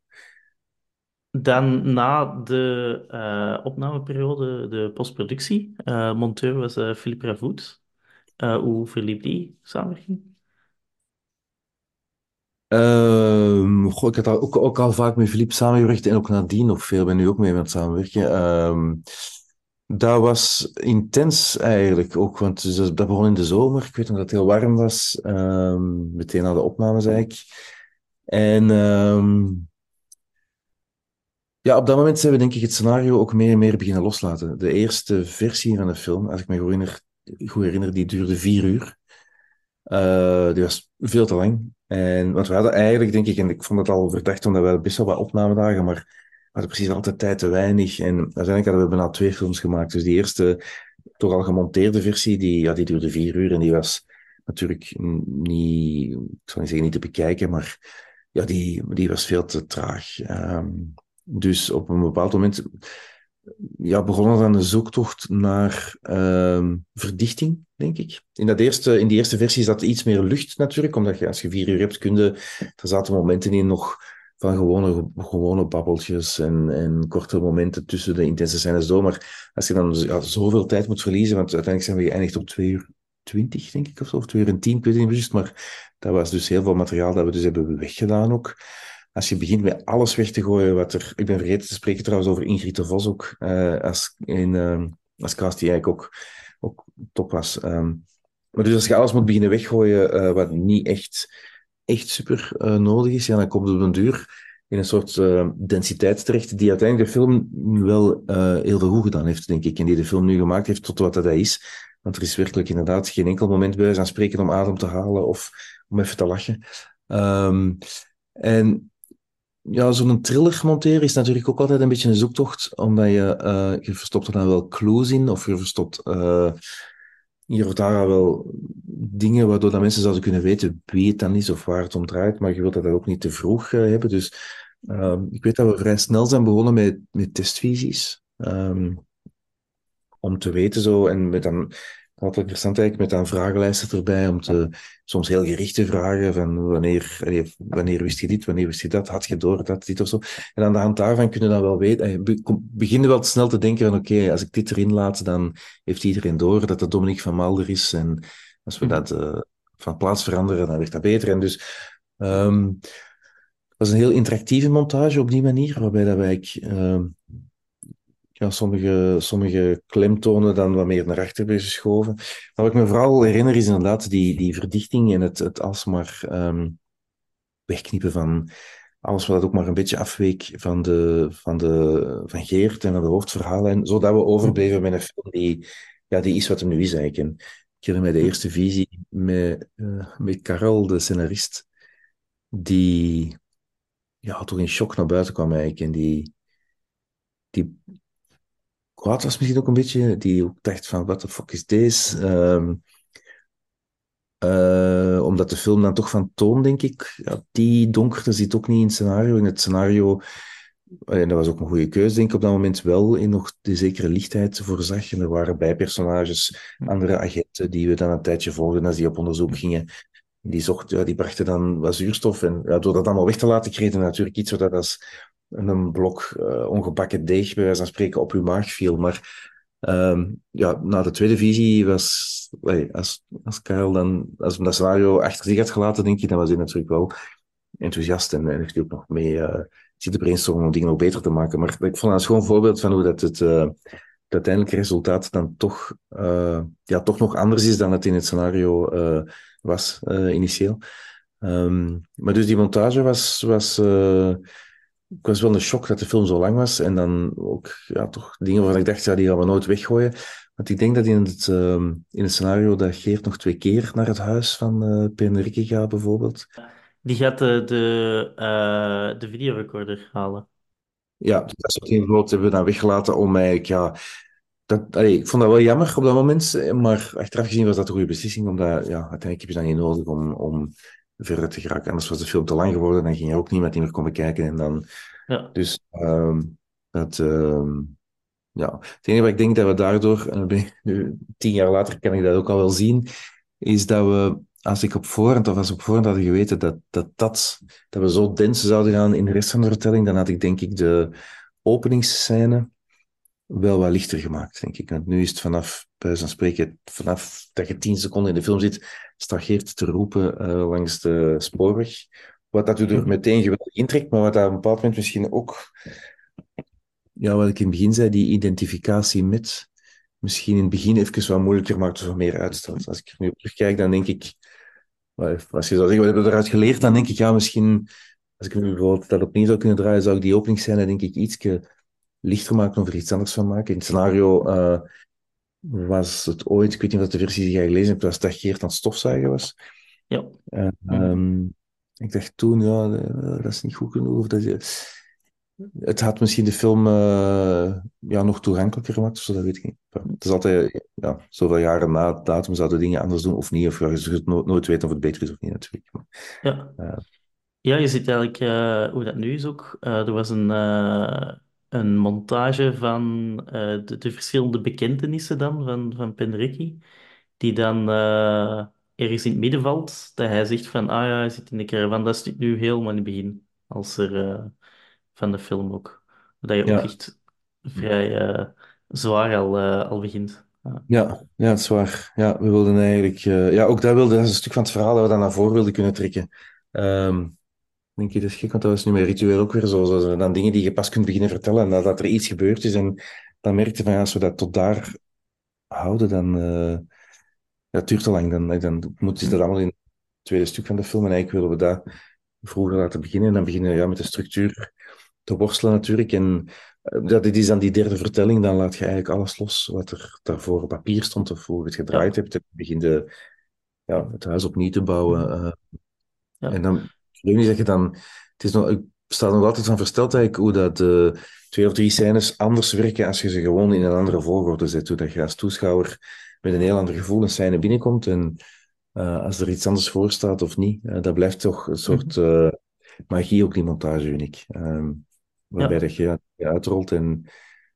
Dan na de eh, opnameperiode, de postproductie, eh, monteur was eh, Philippe Ravoet. Eh, hoe verliep die samenwerking? Um, goh, ik had al, ook, ook al vaak met Philippe samengewerkt en ook nadien nog veel. Ben nu ook mee met samenwerken. Um, dat was intens eigenlijk ook, want dus dat dat begon in de zomer. Ik weet nog dat het heel warm was, um, meteen na de opnames eigenlijk. En um, ja, op dat moment zijn we denk ik het scenario ook meer en meer beginnen loslaten. De eerste versie van de film, als ik me goed herinner, goed herinner die duurde vier uur. Uh, die was veel te lang. En, want we hadden eigenlijk, denk ik, en ik vond het al verdacht, omdat we best wel wat opnamedagen, maar we hadden precies altijd tijd te weinig. En uiteindelijk hadden we bijna twee films gemaakt. Dus die eerste, toch al gemonteerde versie, die, ja, die duurde vier uur en die was natuurlijk niet, ik zal niet zeggen niet te bekijken, maar ja, die, die was veel te traag. Um, dus op een bepaald moment ja, begonnen dan een zoektocht naar uh, verdichting, denk ik. In, dat eerste, in die eerste versie zat iets meer lucht natuurlijk, omdat je als je vier uur hebt, kun je, er zaten momenten in nog van gewone, gewone babbeltjes en, en korte momenten tussen de intense scènes door. Maar als je dan ja, zoveel tijd moet verliezen, want uiteindelijk zijn we geëindigd op twee uur twintig, denk ik, of zo, of twee uur en tien, ik weet het niet precies, maar dat was dus heel veel materiaal dat we dus hebben weggedaan ook. Als je begint met alles weg te gooien wat er... Ik ben vergeten te spreken trouwens over Ingrid de Vos ook, uh, als, in, uh, als cast die eigenlijk ook, ook top was. Um, maar dus als je alles moet beginnen weggooien uh, wat niet echt, echt super uh, nodig is, ja, dan komt het op een duur in een soort uh, densiteit terecht die uiteindelijk de film wel uh, heel veel goed gedaan heeft, denk ik. En die de film nu gemaakt heeft tot wat dat is. Want er is werkelijk inderdaad geen enkel moment bij aan spreken om adem te halen of om even te lachen. Um, en ja, zo'n thriller monteren is natuurlijk ook altijd een beetje een zoektocht, omdat je, uh, je verstopt er dan wel clues in, of je verstopt uh, hier of daar wel dingen waardoor dat mensen zouden kunnen weten wie het dan is of waar het om draait, maar je wilt dat ook niet te vroeg uh, hebben. Dus uh, ik weet dat we vrij snel zijn begonnen met, met testvisies, um, om te weten zo, en met dan altijd interessant eigenlijk met dan vragenlijsten erbij om te soms heel gerichte vragen van wanneer, wanneer wist je dit, wanneer wist je dat, had je door dat, dit of zo. En aan de hand daarvan kun je dan wel weten, je begint wel te snel te denken van oké, okay, als ik dit erin laat, dan heeft iedereen door dat het Dominique van Malder is en als we dat uh, van plaats veranderen, dan werd dat beter. En dus um, dat was een heel interactieve montage op die manier, waarbij dat wij uh, ja, sommige, sommige klemtonen dan wat meer naar achter hebben geschoven. Maar wat ik me vooral herinner is inderdaad die, die verdichting en het, het alsmaar ehm, wegknippen van alles wat ook maar een beetje afweek van, de, van, de, van Geert en van de hoofdverhalen. Zodat we Mhm. overbleven met een film die, ja, die is wat hem nu is eigenlijk. En ik herinner me de eerste visie met, uh, met Karel, de scenarist, die ja, toch in shock naar buiten kwam eigenlijk. En die, die kwaad was misschien ook een beetje, die ook dacht van, what the fuck is deze? Um, uh, omdat de film dan toch van toon, denk ik, ja, die donkerte zit ook niet in het scenario. In het scenario, en dat was ook een goede keuze, denk ik, op dat moment wel in nog de zekere lichtheid voorzag. En er waren bijpersonages, andere agenten, die we dan een tijdje volgden als die op onderzoek gingen. Die, zocht, ja, die brachten dan wat zuurstof. En ja, door dat allemaal weg te laten, kregen we natuurlijk iets wat dat als een blok uh, ongebakken deeg, bij wijze van spreken, op uw maag viel. Maar um, ja, na de tweede visie was, allee, als, als Karel dan, als hem dat scenario achter zich had gelaten, denk ik, dan was hij natuurlijk wel enthousiast en, en heeft hij ook nog mee uh, zitten brainstormen om dingen nog beter te maken. Maar ik vond dat een schoon voorbeeld van hoe dat het, uh, het uiteindelijke resultaat dan toch, uh, ja, toch nog anders is dan het in het scenario uh, was, uh, initieel. Um, maar dus die montage was, was uh, ik was wel een shock dat de film zo lang was. En dan ook ja, toch dingen waarvan ik dacht, ja, die gaan we nooit weggooien. Want ik denk dat in het, um, in het scenario dat Geert nog twee keer naar het huis van uh, Per en Rikke gaat, bijvoorbeeld. Die gaat de, de, eh, de videorecorder halen. Ja, dus dat soort dingen hebben we dan weggelaten om eigenlijk, ja... Dat, allee, ik vond dat wel jammer op dat moment, eh, maar achteraf gezien was dat een goede beslissing, omdat ja, uiteindelijk heb je dat niet nodig om, om verder te geraken. Anders was de film te lang geworden, dan ging je ook niemand meer komen kijken. En dan, Ja. dus um, dat, um, ja. Het enige wat ik denk dat we daardoor, en ben ik nu, tien jaar later kan ik dat ook al wel zien, is dat we, als ik op voorhand, of als we op voorhand hadden geweten dat, dat, dat, dat we zo dens zouden gaan in de rest van de vertelling, dan had ik denk ik de openingsscène wel wat lichter gemaakt, denk ik. Want nu is het vanaf, bij wijze van spreken, vanaf dat je tien seconden in de film zit, staat Geert te roepen uh, langs de spoorweg. Wat dat u er Mhm. meteen geweldig intrekt, maar wat dat op een bepaald moment misschien ook, ja, wat ik in het begin zei, die identificatie met, misschien in het begin even wat moeilijker maakt of wat meer uitstelt. Als ik er nu op terugkijk, dan denk ik, als je zou zeggen, wat hebben we eruit geleerd, dan denk ik, ja, misschien, als ik nu bijvoorbeeld dat opnieuw zou kunnen draaien, zou ik die openingsscène, denk ik, ietsje lichter maken of er iets anders van maken. In het scenario uh, was het ooit, ik weet niet of dat de versie die jij gelezen hebt, was dat Geert aan het stofzuigen was. Ja. Uh, Mhm. um, ik dacht toen, ja, uh, dat is niet goed genoeg. Of dat je... Het had misschien de film uh, ja, nog toegankelijker gemaakt, of zo, dat weet ik niet. Het is altijd, ja, zoveel jaren na het datum zouden dingen anders doen of niet, of ja, je zult no nooit weten of het beter is of niet, natuurlijk. Ja. Uh, Ja, je ziet eigenlijk eh, hoe dat nu is ook. Eh, er was een, eh, een montage van eh, de, de verschillende bekentenissen dan van, van Penderecki, die dan eh, ergens in het midden valt, dat hij zegt van, ah ja, hij zit in de caravan. Dat is nu helemaal in het begin, als er eh, van de film ook. Dat je ook ja. echt vrij eh, zwaar al, eh, al begint. Ja. Ja, ja, dat is waar. Ja, we wilden eigenlijk... uh, ja, ook dat wilde, dat is een stuk van het verhaal dat we dan naar voren wilden kunnen trekken. Um, denk je, dat is gek, want dat was nu met ritueel ook weer zo. Zo dan dingen die je pas kunt beginnen vertellen en dat, dat er iets gebeurd is. En dan merkte van, ja, als we dat tot daar houden, dan... Uh, ja, het duurt te lang. Dan, dan moet je dat allemaal in het tweede stuk van de film. En eigenlijk willen we dat vroeger laten beginnen. En dan beginnen we ja, met de structuur te worstelen natuurlijk. En uh, dat dit is dan die derde vertelling. Dan laat je eigenlijk alles los wat er daarvoor op papier stond of hoe je het gedraaid Ja. hebt. En begin je ja, het huis opnieuw te bouwen. Uh, Ja. en dan, ik weet niet dat je dan... Het is nog, ik sta nog altijd van versteld eigenlijk hoe dat uh, twee of drie scènes anders werken als je ze gewoon in een andere volgorde zet. Hoe dat je als toeschouwer met een heel ander gevoel een scène binnenkomt. En uh, als er iets anders voor staat of niet, uh, dat blijft toch een soort Mhm. uh, magie ook die montage, uniek. Um, waarbij Ja. dat je, je uitrolt en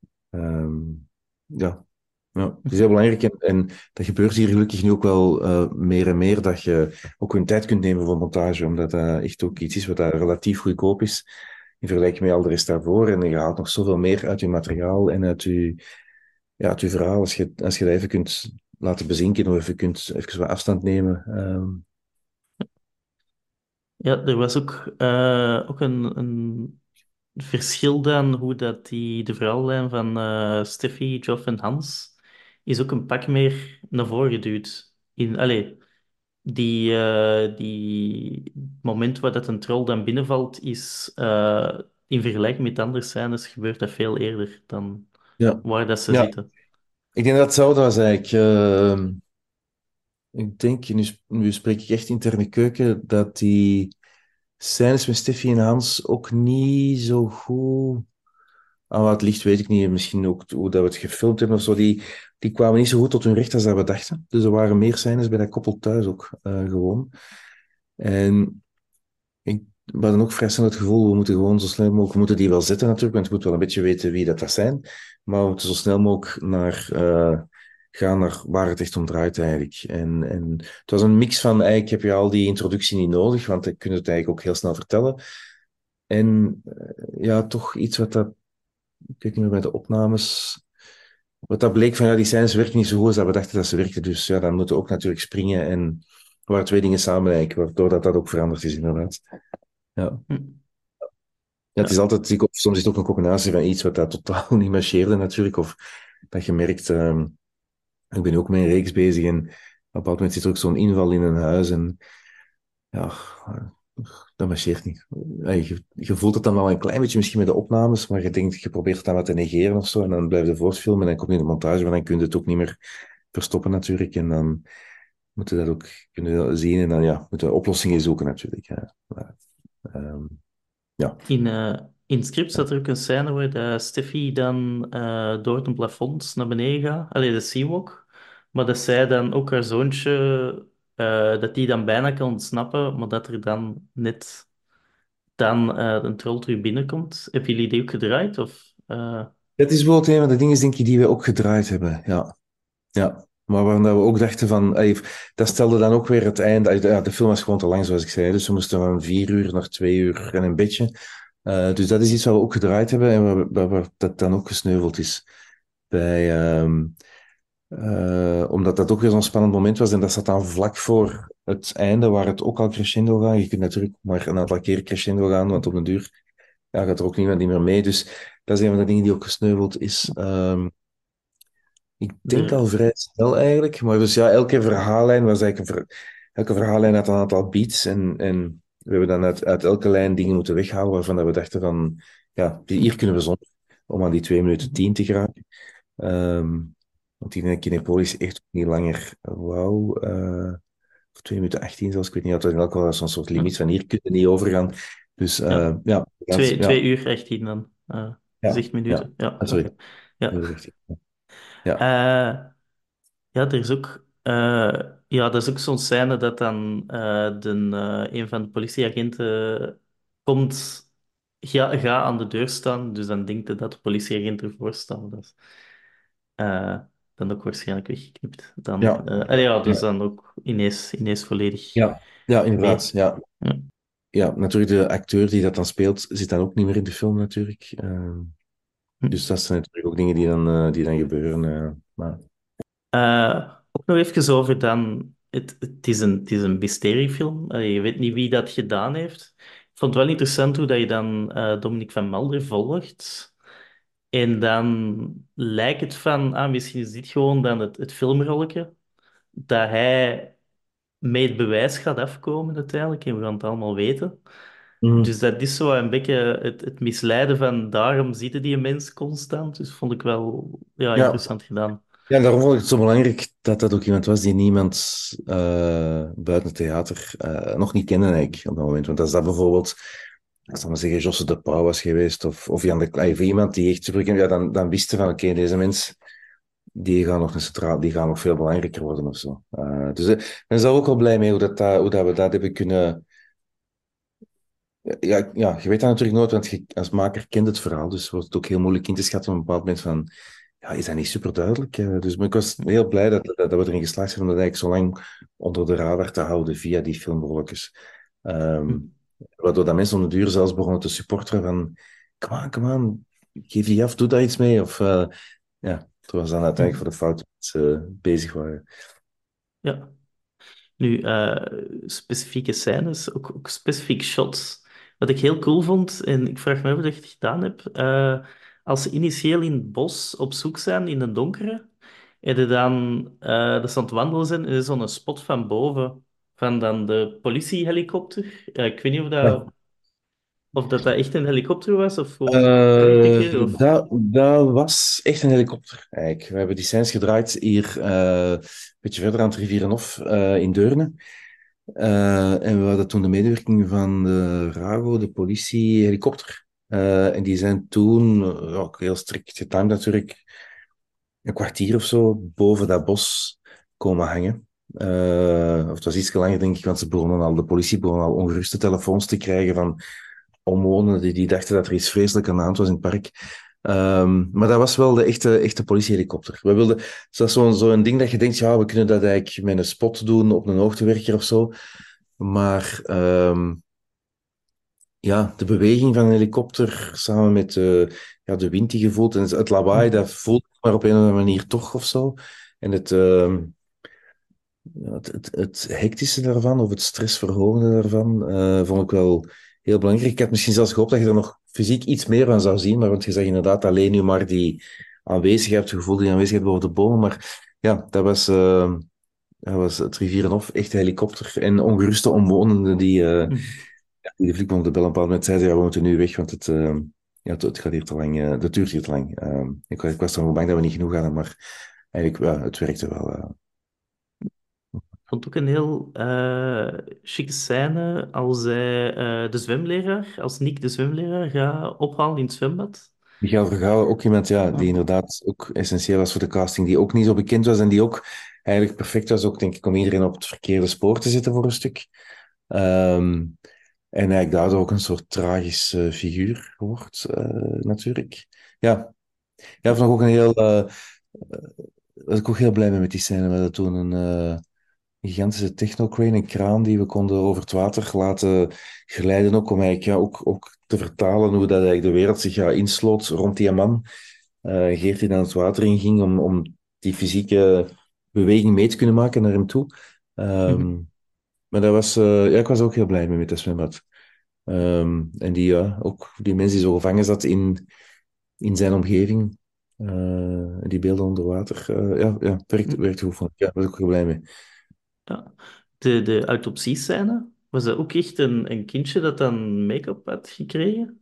um, ja, ja, het is heel belangrijk en, en dat gebeurt hier gelukkig nu ook wel uh, meer en meer, dat je ook een tijd kunt nemen voor montage, omdat dat echt ook iets is wat daar relatief goedkoop is in vergelijking met al de rest daarvoor. En je haalt nog zoveel meer uit je materiaal en uit je, ja, uit je verhaal als je, als je dat even kunt laten bezinken of even kunt even wat afstand nemen. Um, Ja, er was ook, eh, ook een, een verschil dan hoe dat die, de verhaallijn van eh Steffi, Joff en Hans is ook een pak meer naar voren geduwd. In, allee, die, eh, die moment waar dat een troll dan binnenvalt, is eh, in vergelijking met andere scènes gebeurt dat veel eerder dan Ja. waar dat ze Ja, zitten. ik denk dat hetzelfde was eigenlijk. Ehm, ik denk, nu, sp- nu spreek ik echt interne keuken, dat die scènes met Steffi en Hans ook niet zo goed. Aan wat licht weet ik niet. Misschien ook hoe dat we het gefilmd hebben of zo. Die, die kwamen niet zo goed tot hun recht als dat we dachten. Dus er waren meer scènes bij dat koppel thuis ook eh, gewoon. En ik, we hadden ook vrij snel het gevoel, we moeten gewoon zo snel mogelijk, we moeten die wel zetten natuurlijk, want we moeten wel een beetje weten wie dat, dat zijn. Maar we moeten zo snel mogelijk naar, eh, gaan naar waar het echt om draait eigenlijk. En, en het was een mix van, eigenlijk heb je al die introductie niet nodig, want dan kun je het eigenlijk ook heel snel vertellen. En eh, ja, toch iets wat dat, ik weet niet meer bij de opnames, wat dat bleek van, ja, die scènes werken niet zo goed als dat we dachten dat ze werkten. Dus ja, dan moeten we ook natuurlijk springen en er waren twee dingen samen eigenlijk, waardoor dat, dat ook veranderd is inderdaad. Ja. Hm. Ja, het is Ja. altijd, ik- of soms is het ook een combinatie van iets wat dat totaal niet marcheerde natuurlijk, of dat je merkt, ehm, ik ben ook met een reeks bezig en op een bepaald moment zit er ook zo'n inval in een huis en ja, eh, dat marcheert niet. Ja, je, je voelt het dan wel een klein beetje misschien met de opnames, maar je denkt, je probeert het dan wat te negeren of zo en dan blijf je voortfilmen en dan komt in de montage, maar dan kun je het ook niet meer verstoppen natuurlijk en dan moet je dat ook kunnen zien en dan ja, moeten we oplossingen zoeken natuurlijk. Ja. Maar, ehm, ja. In, eh, in het script staat er ook een scène waar de Steffi dan eh, door het plafond naar beneden gaat. Allee, de Seawalk. Maar dat zij dan ook haar zoontje, eh, dat die dan bijna kan ontsnappen, maar dat er dan net dan eh, een troll terug binnenkomt. Hebben jullie die ook gedraaid? Of, eh, Dat is bijvoorbeeld een van de dingen, denk ik, die we ook gedraaid hebben. Ja, ja. Maar waar dat we ook dachten van, ey, dat stelde dan ook weer het einde. Ja, de film was gewoon te lang, zoals ik zei. Dus we moesten van vier uur naar twee uur en een beetje. Eh, dus dat is iets wat we ook gedraaid hebben en waar, waar, waar dat dan ook gesneuveld is. Bij, ehm, eh, omdat dat ook weer zo'n spannend moment was en dat zat dan vlak voor het einde, waar het ook al crescendo gaat. Je kunt natuurlijk maar een aantal keer crescendo gaan, want op een duur ja, gaat er ook niemand niet meer mee. Dus dat is een van de dingen die ook gesneuveld is. Ehm, ik denk al de, vrij snel eigenlijk. Maar dus ja, elke verhaallijn was eigenlijk een ver- elke verhaallijn had een aantal beats. En, en we hebben dan uit, uit elke lijn dingen moeten weghalen waarvan dat we dachten van, ja, die- hier kunnen we zonder om aan die twee minuten tien te geraken. Ehm, want die Kinepolis is echt niet langer, wauw, eh, of twee minuten achttien zelfs, ik weet niet, dat was in elk geval zo'n soort hm, limiet van hier kunnen we niet overgaan. Dus ja, eh, ja, dat, twee, twee ja, uur achttien dan. Uh, ja, zegt ja, minuten. Ja, ah, sorry. oké. Ja. Dat is echt- Ja. Eh, Ja, er is ook, eh, ja, dat is ook zo'n scène dat dan eh, de, eh, een van de politieagenten komt, ga, ga aan de deur staan, dus dan denkt hij dat de politieagent ervoor staat. Dat is eh, dan ook waarschijnlijk weggeknipt. Dan, Ja, eh, allee, ja, dus ja, dan ook ineens, ineens volledig ja, ja, inderdaad. mee. Ja. Ja. Ja, natuurlijk, de acteur die dat dan speelt, zit dan ook niet meer in de film natuurlijk. Ehm, Hm. dus dat zijn natuurlijk ook dingen die dan, eh, die dan gebeuren. eh, maar... Eh, ook nog even over dan. Het, het is een, het is een mysteriefilm. Eh, je weet niet wie dat gedaan heeft. Ik vond het wel interessant hoe dat je dan eh Dominic van Malder volgt. En dan lijkt het van, ah, misschien is dit gewoon dan het, het filmrolletje, dat hij met het bewijs gaat afkomen uiteindelijk. En we gaan het allemaal weten. Mhm. Dus dat is zo een beetje het, het misleiden van daarom zitten die mensen constant. Dus vond ik wel ja, Ja. interessant gedaan. Ja, daarom vond ik het zo belangrijk dat dat ook iemand was die niemand eh, buiten het theater eh, nog niet kende eigenlijk op dat moment. Want als dat bijvoorbeeld, ik zal maar zeggen, Josse de Pauw was geweest, of, of Jan de Kleij, of iemand die echt super ja, dan, dan wisten van, oké, deze mensen, die gaan nog een centraal, die gaan nog veel belangrijker worden of zo. Eh, dus eh, ik ben zelf ook wel blij mee hoe, dat, dat- hoe dat we dat hebben kunnen. Ja, ja, je weet dat natuurlijk nooit, want je, als maker kent het verhaal, dus wordt het ook heel moeilijk in te schatten op een bepaald moment van, ja, is dat niet super duidelijk? Eh, dus maar ik was heel blij dat, dat, dat we erin geslaagd zijn om dat eigenlijk zo lang onder de radar te houden via die filmrolletjes. Ehm, Hm. waardoor dat mensen om de duur zelfs begonnen te supporteren van, come on, come on, geef die af, doe daar iets mee. Of eh, ja, het was dan uiteindelijk Hm. voor de fout dat ze bezig waren. Ja. Nu, eh, specifieke scènes, ook, ook specifieke shots. Wat ik heel cool vond, en ik vraag me af of je het gedaan hebt, eh, als ze initieel in het bos op zoek zijn, in het donkere, en je dan eh dat ze aan het wandelen zijn, en er is zo'n spot van boven, van dan de politiehelikopter. Eh, ik weet niet of Ja. dat, of dat, dat echt een helikopter was, of gewoon een Eh, vliegtuigje, of... dat, dat was echt een helikopter, eigenlijk. We hebben die scènes gedraaid hier eh, een beetje verder aan het Rivierenhof uh, in Deurne. Eh, en we hadden toen de medewerking van de RAGO, de politie, helikopter. Eh, en die zijn toen, eh, ja, ook heel strikt getimed natuurlijk, een kwartier of zo boven dat bos komen hangen. Eh, of het was iets langer, denk ik, want ze begonnen al, de politie begon al ongeruste telefoons te krijgen van omwonenden die, die dachten dat er iets vreselijks aan de hand was in het park. Ehm, maar dat was wel de echte, echte politiehelikopter. We wilden, dat is zo'n zo'n ding dat je denkt, ja, we kunnen dat eigenlijk met een spot doen op een hoogtewerker of zo. Maar ehm, ja, de beweging van een helikopter samen met eh, ja, de wind die je voelt en het lawaai, dat voelt maar op een of andere manier toch of zo. En het, ehm, ja, het, het, het hectische daarvan, of het stressverhogende daarvan, eh, vond ik wel heel belangrijk. Ik had misschien zelfs gehoopt dat je er nog fysiek iets meer van zou zien, maar want je zag inderdaad alleen nu maar die aanwezigheid, het gevoel die aanwezigheid boven de bomen. Maar ja, dat was, eh, dat was het Rivierenhof, echt een helikopter. En ongeruste omwonenden die, eh, Mhm. ja, die de fliek op de bel een bepaald moment zeiden, ja, we moeten nu weg, want het, eh, ja, het, het gaat hier te lang, eh, het duurt hier te lang. Eh, ik, ik was er bang dat we niet genoeg hadden, maar eigenlijk, ja, het werkte wel. eh. Ik vond ook een heel eh chique scène als hij eh, de zwemleraar, als Nick de zwemleraar gaat ophalen in het zwembad. Michael Vergouwen, ook iemand ja, die Ja. inderdaad ook essentieel was voor de casting, die ook niet zo bekend was en die ook eigenlijk perfect was, ook denk ik, om iedereen op het verkeerde spoor te zetten voor een stuk. Ehm, en eigenlijk daardoor ook een soort tragisch eh, figuur wordt, eh, natuurlijk. Ja, ja, vond ik ook een heel... eh, eh, was ik ook heel blij mee met die scène. We hadden toen een, eh, een gigantische technocrane, een kraan die we konden over het water laten glijden ook, om eigenlijk ja, ook, ook te vertalen hoe dat eigenlijk de wereld zich ja, insloot rond die man. Eh Geert die dan het water inging om, om die fysieke beweging mee te kunnen maken naar hem toe. Mhm. Ehm, maar dat was, eh, ja, ik was ook heel blij mee met dat zwembad. Ehm, en die, ja, ook die mens die zo gevangen zat in, in zijn omgeving. Eh, die beelden onder water. Eh, ja, ja, werkt, werkt goed. Vond ik. Ja, daar was ik ook heel blij mee. Ja. De, de autopsiescène, was dat ook echt een, een kindje dat dan make-up had gekregen?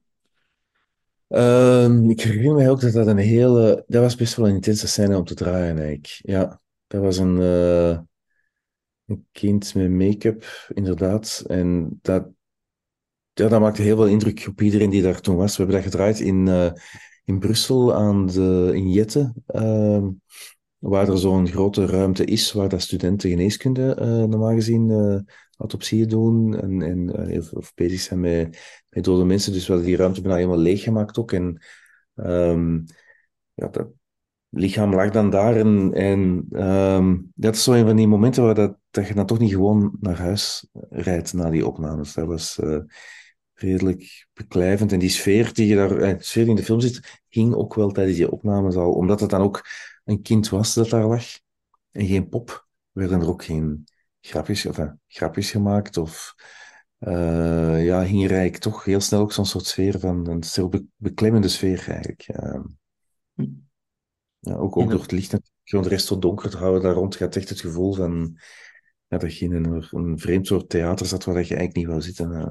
Ehm, ik herinner mij ook dat dat een hele... Dat was best wel een intense scène om te draaien, eigenlijk. Ja, dat was een, eh, een kind met make-up, inderdaad. En dat, ja, dat maakte heel veel indruk op iedereen die daar toen was. We hebben dat gedraaid in, eh, in Brussel, aan de, in Jette, ehm, waar er zo'n grote ruimte is, waar dat studenten geneeskunde eh, normaal gezien eh, autopsieën doen en, en eh, of, of bezig zijn met, met dode mensen. Dus we hadden die ruimte bijna helemaal leeggemaakt ook. En ehm, ja, dat lichaam lag dan daar. En, en ehm, dat is zo een van die momenten waar dat, dat je dan toch niet gewoon naar huis rijdt na die opnames. Dat was eh, redelijk beklijvend. En die sfeer die, je daar, eh, de sfeer die in de film zit, hing ook wel tijdens die opnames al. Omdat het dan ook een kind was dat daar lag en geen pop, werden er ook geen grapjes, enfin, grapjes gemaakt. Of eh, ja, hing er eigenlijk toch heel snel ook zo'n soort sfeer van een stil be- beklemmende sfeer eigenlijk. Ehm, Hm. ja, ook, ook door En, het licht natuurlijk, gewoon de rest zo donker te houden daar rond, gaat echt het gevoel van ja, dat je in een, een vreemd soort theater zat waar dat je eigenlijk niet wou zitten. eh.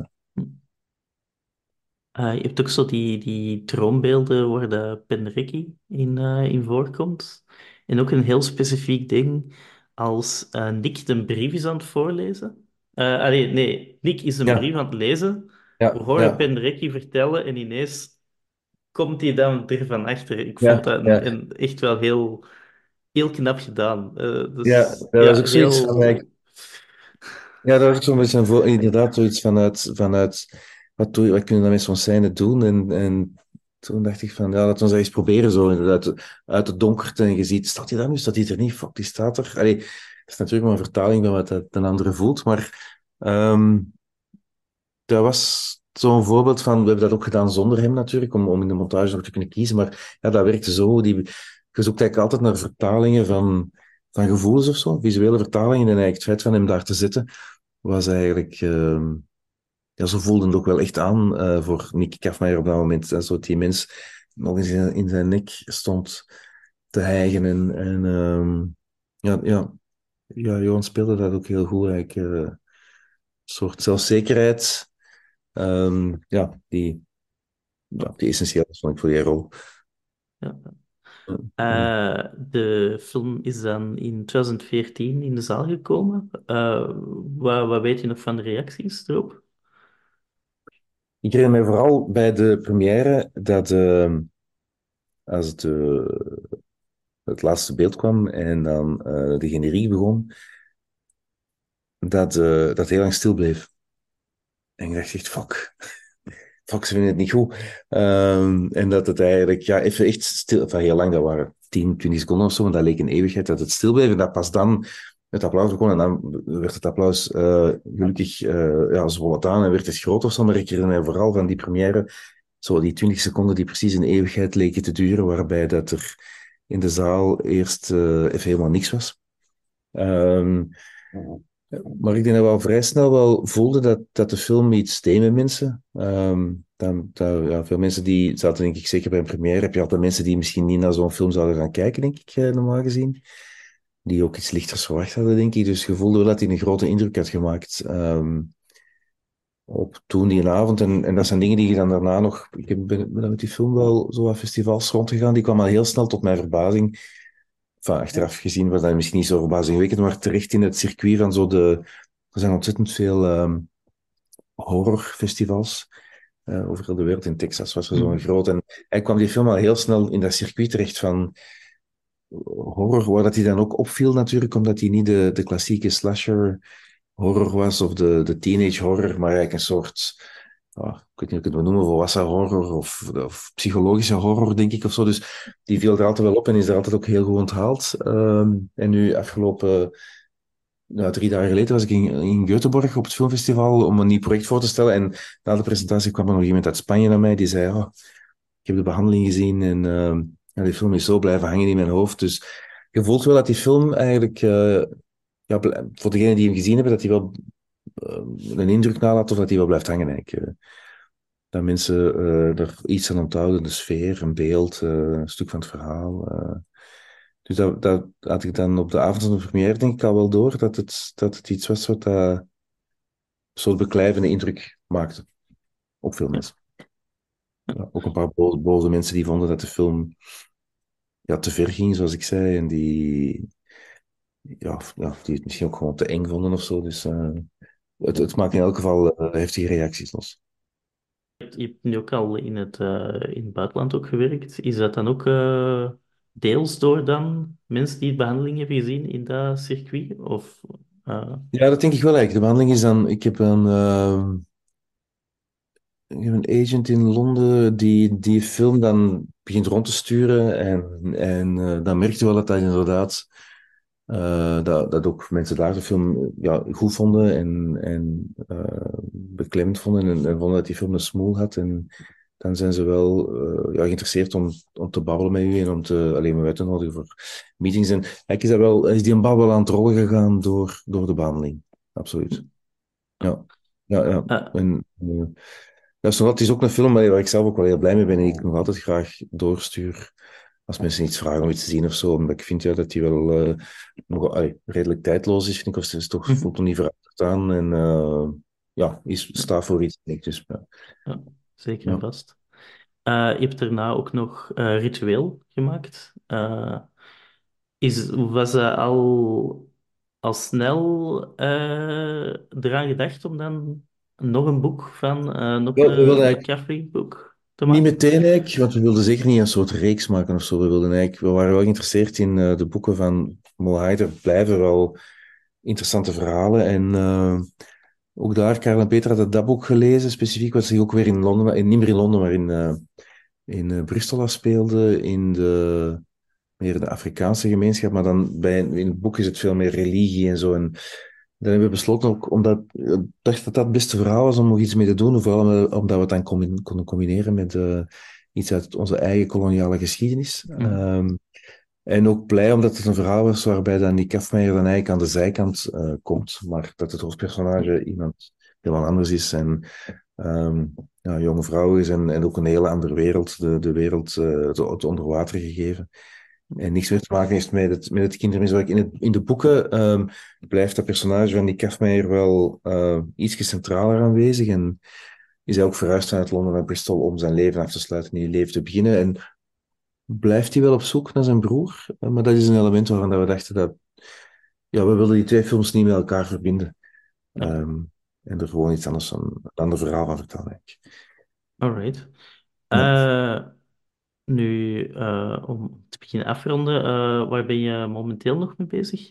eh, je hebt ook zo die, die droombeelden waar de Penderecki in, eh, in voorkomt. En ook een heel specifiek ding als eh, Nick een brief is aan het voorlezen. Eh allee, nee, Nick is een Ja, brief aan het lezen. We ja, horen ja, Penderecki vertellen en ineens komt hij dan ervan achter. Ik vond ja, dat een, ja. een echt wel heel, heel knap gedaan. Eh, Ja, dus dat was ja, ook zoiets van, heel... like, ja, dat was ook zo'n beetje een voor, inderdaad zoiets vanuit, vanuit wat, doe, je- wat kunnen we dan met zo'n scène doen? En, en toen dacht ik van, ja, laten we eens eens proberen zo, inderdaad, uit het donkerte en je ziet, staat hij daar nu, staat hij er niet? Fuck, die staat er. Allee, dat is natuurlijk maar een vertaling van wat de, de andere voelt, maar ehm, dat was zo'n voorbeeld van, we hebben dat ook gedaan zonder hem natuurlijk, om, om in de montage nog te kunnen kiezen, maar ja, dat werkte zo, die, je zoekt eigenlijk altijd naar vertalingen van, van gevoelens of zo, visuele vertalingen, en eigenlijk het feit van hem daar te zitten, was eigenlijk, ehm, ja, zo voelde het ook wel echt aan uh, voor Nicky Kaffmeijer op dat moment. En zo die mens nog eens in, in zijn nek stond te hijgen. En, en um, ja, ja, ja, Johan speelde dat ook heel goed. Eigenlijk, uh, een soort zelfzekerheid, um, ja, die, ja, die essentieel is, vond ik, voor die rol. Ja. Ja. Uh, de film is dan in twintig veertien in de zaal gekomen. Uh, wat, wat weet je nog van de reacties erop? Ik herinner mij vooral bij de première dat uh, als het, uh, het laatste beeld kwam en dan uh, de generiek begon, dat, uh, dat heel lang stil bleef. En ik dacht echt, fuck. Fuck, ze vinden het niet goed. Um, en dat het eigenlijk, ja, even echt stil, enfin, heel lang, dat waren tien, twintig seconden of zo, maar dat leek een eeuwigheid, dat het stil bleef. En dat pas dan het applaus begon. En dan werd het applaus uh, gelukkig uh, ja, zwol het aan en werd het groot of zo. Maar ik herinner me vooral van die première, zo die twintig seconden die precies een eeuwigheid leken te duren, waarbij dat er in de zaal eerst uh, even helemaal niks was. Um, maar ik denk dat we al vrij snel wel voelden dat, dat de film iets deed met mensen. Um, dan, dat, ja, veel mensen die zaten, denk ik, zeker bij een première, heb je altijd mensen die misschien niet naar zo'n film zouden gaan kijken, denk ik, normaal gezien. Die ook iets lichters verwacht hadden, denk ik. Dus je voelde wel dat hij een grote indruk had gemaakt um, op toen die avond. En, en dat zijn dingen die je dan daarna nog... Ik ben, ben met die film wel zo aan festivals rondgegaan. Die kwam al heel snel tot mijn verbazing. Enfin, achteraf gezien was dat misschien niet zo verbazingwekkend, maar terecht in het circuit van zo de... Er zijn ontzettend veel um, horrorfestivals. Uh, over heel de wereld. In Texas was er zo'n Mm. groot. En hij kwam die film al heel snel in dat circuit terecht van horror, waar dat hij dan ook opviel natuurlijk, omdat hij niet de, de klassieke slasher horror was, of de, de teenage horror, maar eigenlijk een soort, oh, ik weet niet hoe ik het moet noemen, volwassen horror, of, of psychologische horror, denk ik, of zo. Dus die viel er altijd wel op en is er altijd ook heel goed onthaald. Um, en nu, afgelopen nou, drie dagen geleden was ik in, in Göteborg op het filmfestival om een nieuw project voor te stellen. En na de presentatie kwam er nog iemand uit Spanje naar mij die zei: oh, ik heb de behandeling gezien en uh, ja, die film is zo blijven hangen in mijn hoofd. Dus je voelt wel dat die film eigenlijk, uh, ja, voor degenen die hem gezien hebben, dat hij wel uh, een indruk nalaat of dat hij wel blijft hangen eigenlijk. Uh, dat mensen uh, er iets aan onthouden, de sfeer, een beeld, uh, een stuk van het verhaal. Uh. Dus dat, dat had ik dan op de avond van de première denk ik al wel door, dat het, dat het iets was wat dat een soort beklijvende indruk maakte op veel mensen. Ja, ook een paar boze, boze mensen die vonden dat de film ja, te ver ging, zoals ik zei, en die, ja, ja, die het misschien ook gewoon te eng vonden of zo. Dus uh, het, het maakt in elk geval uh, heftige reacties los. Je hebt nu ook al in het, uh, in het buitenland ook gewerkt. Is dat dan ook uh, deels door dan mensen die behandeling hebben gezien in dat circuit? Of, uh... Ja, dat denk ik wel eigenlijk. De behandeling is dan, ik heb een, uh, ik heb een agent in Londen die die film dan begint rond te sturen en, en uh, dan merkte je wel dat dat inderdaad Uh, dat, dat ook mensen daar de film ja, goed vonden en, en uh, beklemd vonden en, en vonden dat die film een smoel had. En dan zijn ze wel uh, ja, geïnteresseerd om, om te babbelen met u en om te, alleen maar uit te nodigen voor meetings. En eigenlijk is, dat wel, is die een babbel aan het rollen gegaan door, door de behandeling. Absoluut. Ja, ja, ja. Uh, En, uh, ja, Sonat is ook een film waar ik zelf ook wel heel blij mee ben en ik nog altijd graag doorstuur als mensen iets vragen om iets te zien of zo, omdat ik vind ja, dat die wel uh, nog allee, redelijk tijdloos is, vind ik, of ze is toch, voelt nog niet veranderd aan en uh, ja, is, staat voor iets, denk ik. Dus, ja. ja, zeker en Ja. vast. Uh, je hebt daarna ook nog uh, Ritueel gemaakt. Uh, is, was dat al, al snel uh, eraan gedacht om dan nog een boek van, uh, nog Wel, we wilden een eigenlijk McCaffrey-boek te niet maken? meteen eigenlijk, want we wilden zeker niet een soort reeks maken of zo. We wilden eigenlijk, we waren wel geïnteresseerd in uh, de boeken van Mo Hayder, blijven wel interessante verhalen en uh, ook daar, Karel en Peter hadden dat boek gelezen, specifiek wat zich ook weer in Londen, in, niet meer in Londen, maar in, uh, in uh, Bristol afspeelde, in de, meer de Afrikaanse gemeenschap, maar dan bij, in het boek is het veel meer religie en zo. En dan hebben we besloten ook, omdat ik dacht dat dat het beste verhaal was om nog iets mee te doen, vooral omdat we het dan combi- konden combineren met uh, iets uit onze eigen koloniale geschiedenis. Mhm. Um, en ook blij omdat het een verhaal was waarbij dan die Kafmeijer dan eigenlijk aan de zijkant uh, komt, maar dat het hoofdpersonage iemand helemaal anders is. En um, ja, jonge vrouw is en, en ook een hele andere wereld, de, de wereld, uh, het, het onder water gegeven. En niks meer te maken heeft met het, met het kindermisbruik. In, het, in de boeken um, blijft dat personage van die Kaffmeijer wel uh, iets centraler aanwezig. En is hij ook verhuisd vanuit Londen naar Bristol om zijn leven af te sluiten en een nieuw leven te beginnen. En blijft hij wel op zoek naar zijn broer. Uh, maar dat is een element waarvan dat we dachten dat... Ja, we wilden die twee films niet met elkaar verbinden. Ja. Um, en er gewoon iets anders, een, een ander verhaal van vertellen, eigenlijk. Alright. Ja. Uh, nu, uh, om te beginnen afronden, uh, waar ben je momenteel nog mee bezig?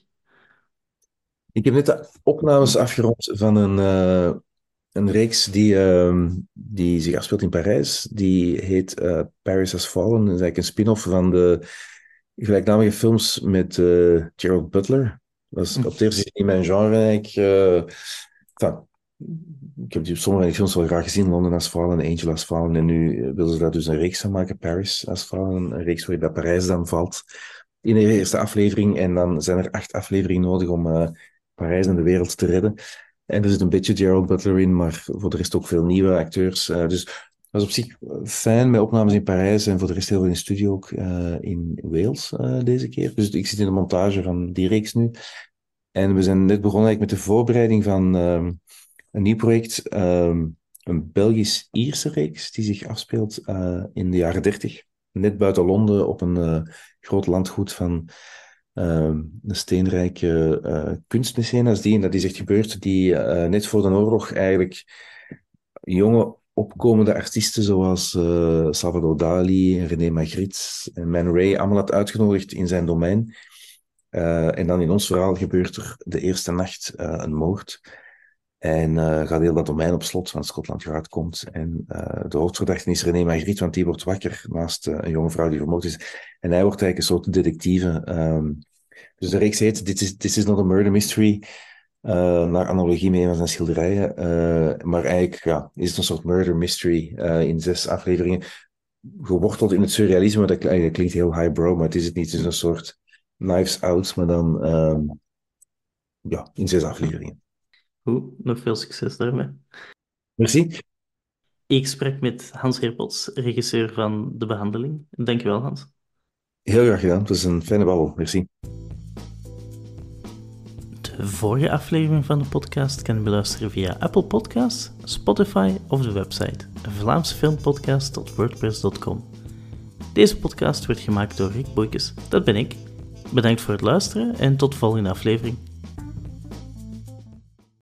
Ik heb net de opnames afgerond van een, uh, een reeks die, uh, die zich afspeelt in Parijs. Die heet uh, Paris Has Fallen. Dat is eigenlijk een spin-off van de gelijknamige films met uh, Gerald Butler. Dat is op het eerst in mijn genre eigenlijk... Uh, enfin, ik heb die, sommige van die films wel graag gezien. London Has Fallen, Angel Has Fallen. En nu willen ze daar dus een reeks van maken. Paris Has Fallen. Een reeks waar dat Parijs dan valt in de eerste aflevering. En dan zijn er acht afleveringen nodig om uh, Parijs en de wereld te redden. En er zit een beetje Gerald Butler in, maar voor de rest ook veel nieuwe acteurs. Uh, dus dat was op zich fijn met opnames in Parijs en voor de rest heel veel in studio ook uh, in Wales uh, deze keer. Dus ik zit in de montage van die reeks nu. En we zijn net begonnen eigenlijk met de voorbereiding van um, een nieuw project. Um, een Belgisch-Ierse reeks die zich afspeelt uh, in de jaren dertig. Net buiten Londen op een uh, groot landgoed van uh, een steenrijke uh, kunstmecenas. Die, en dat is echt gebeurd, die uh, net voor de oorlog eigenlijk jonge opkomende artiesten zoals uh, Salvador Dali, René Magritte en Man Ray allemaal had uitgenodigd in zijn domein. Uh, en dan in ons verhaal gebeurt er de eerste nacht uh, een moord. En uh, gaat heel dat domein op slot, want Scotland Yard komt. En uh, de hoofdverdachte is René Magritte, want die wordt wakker naast uh, een jonge vrouw die vermoord is. En hij wordt eigenlijk een soort detectieve. Um, dus de reeks heet This is, This is Not a Murder Mystery. Uh, naar analogie met een van zijn schilderijen. Uh, maar eigenlijk ja, is het een soort murder mystery uh, in zes afleveringen. Geworteld in het surrealisme, dat, dat klinkt heel highbrow, maar het is het niet. Het is een soort Knives Out, maar dan um, ja, in zes afleveringen. Goed, nog veel succes daarmee. Merci. Ik spreek met Hans Herbots, regisseur van De Behandeling. Dankjewel, Hans. Heel graag gedaan. Het was een fijne babbel. Merci. De vorige aflevering van de podcast kan je beluisteren via Apple Podcasts, Spotify of de website vlaamsefilmpodcast dot wordpress dot com. Deze podcast werd gemaakt door Rick Boykes, dat ben ik. Bedankt voor het luisteren en tot de volgende aflevering.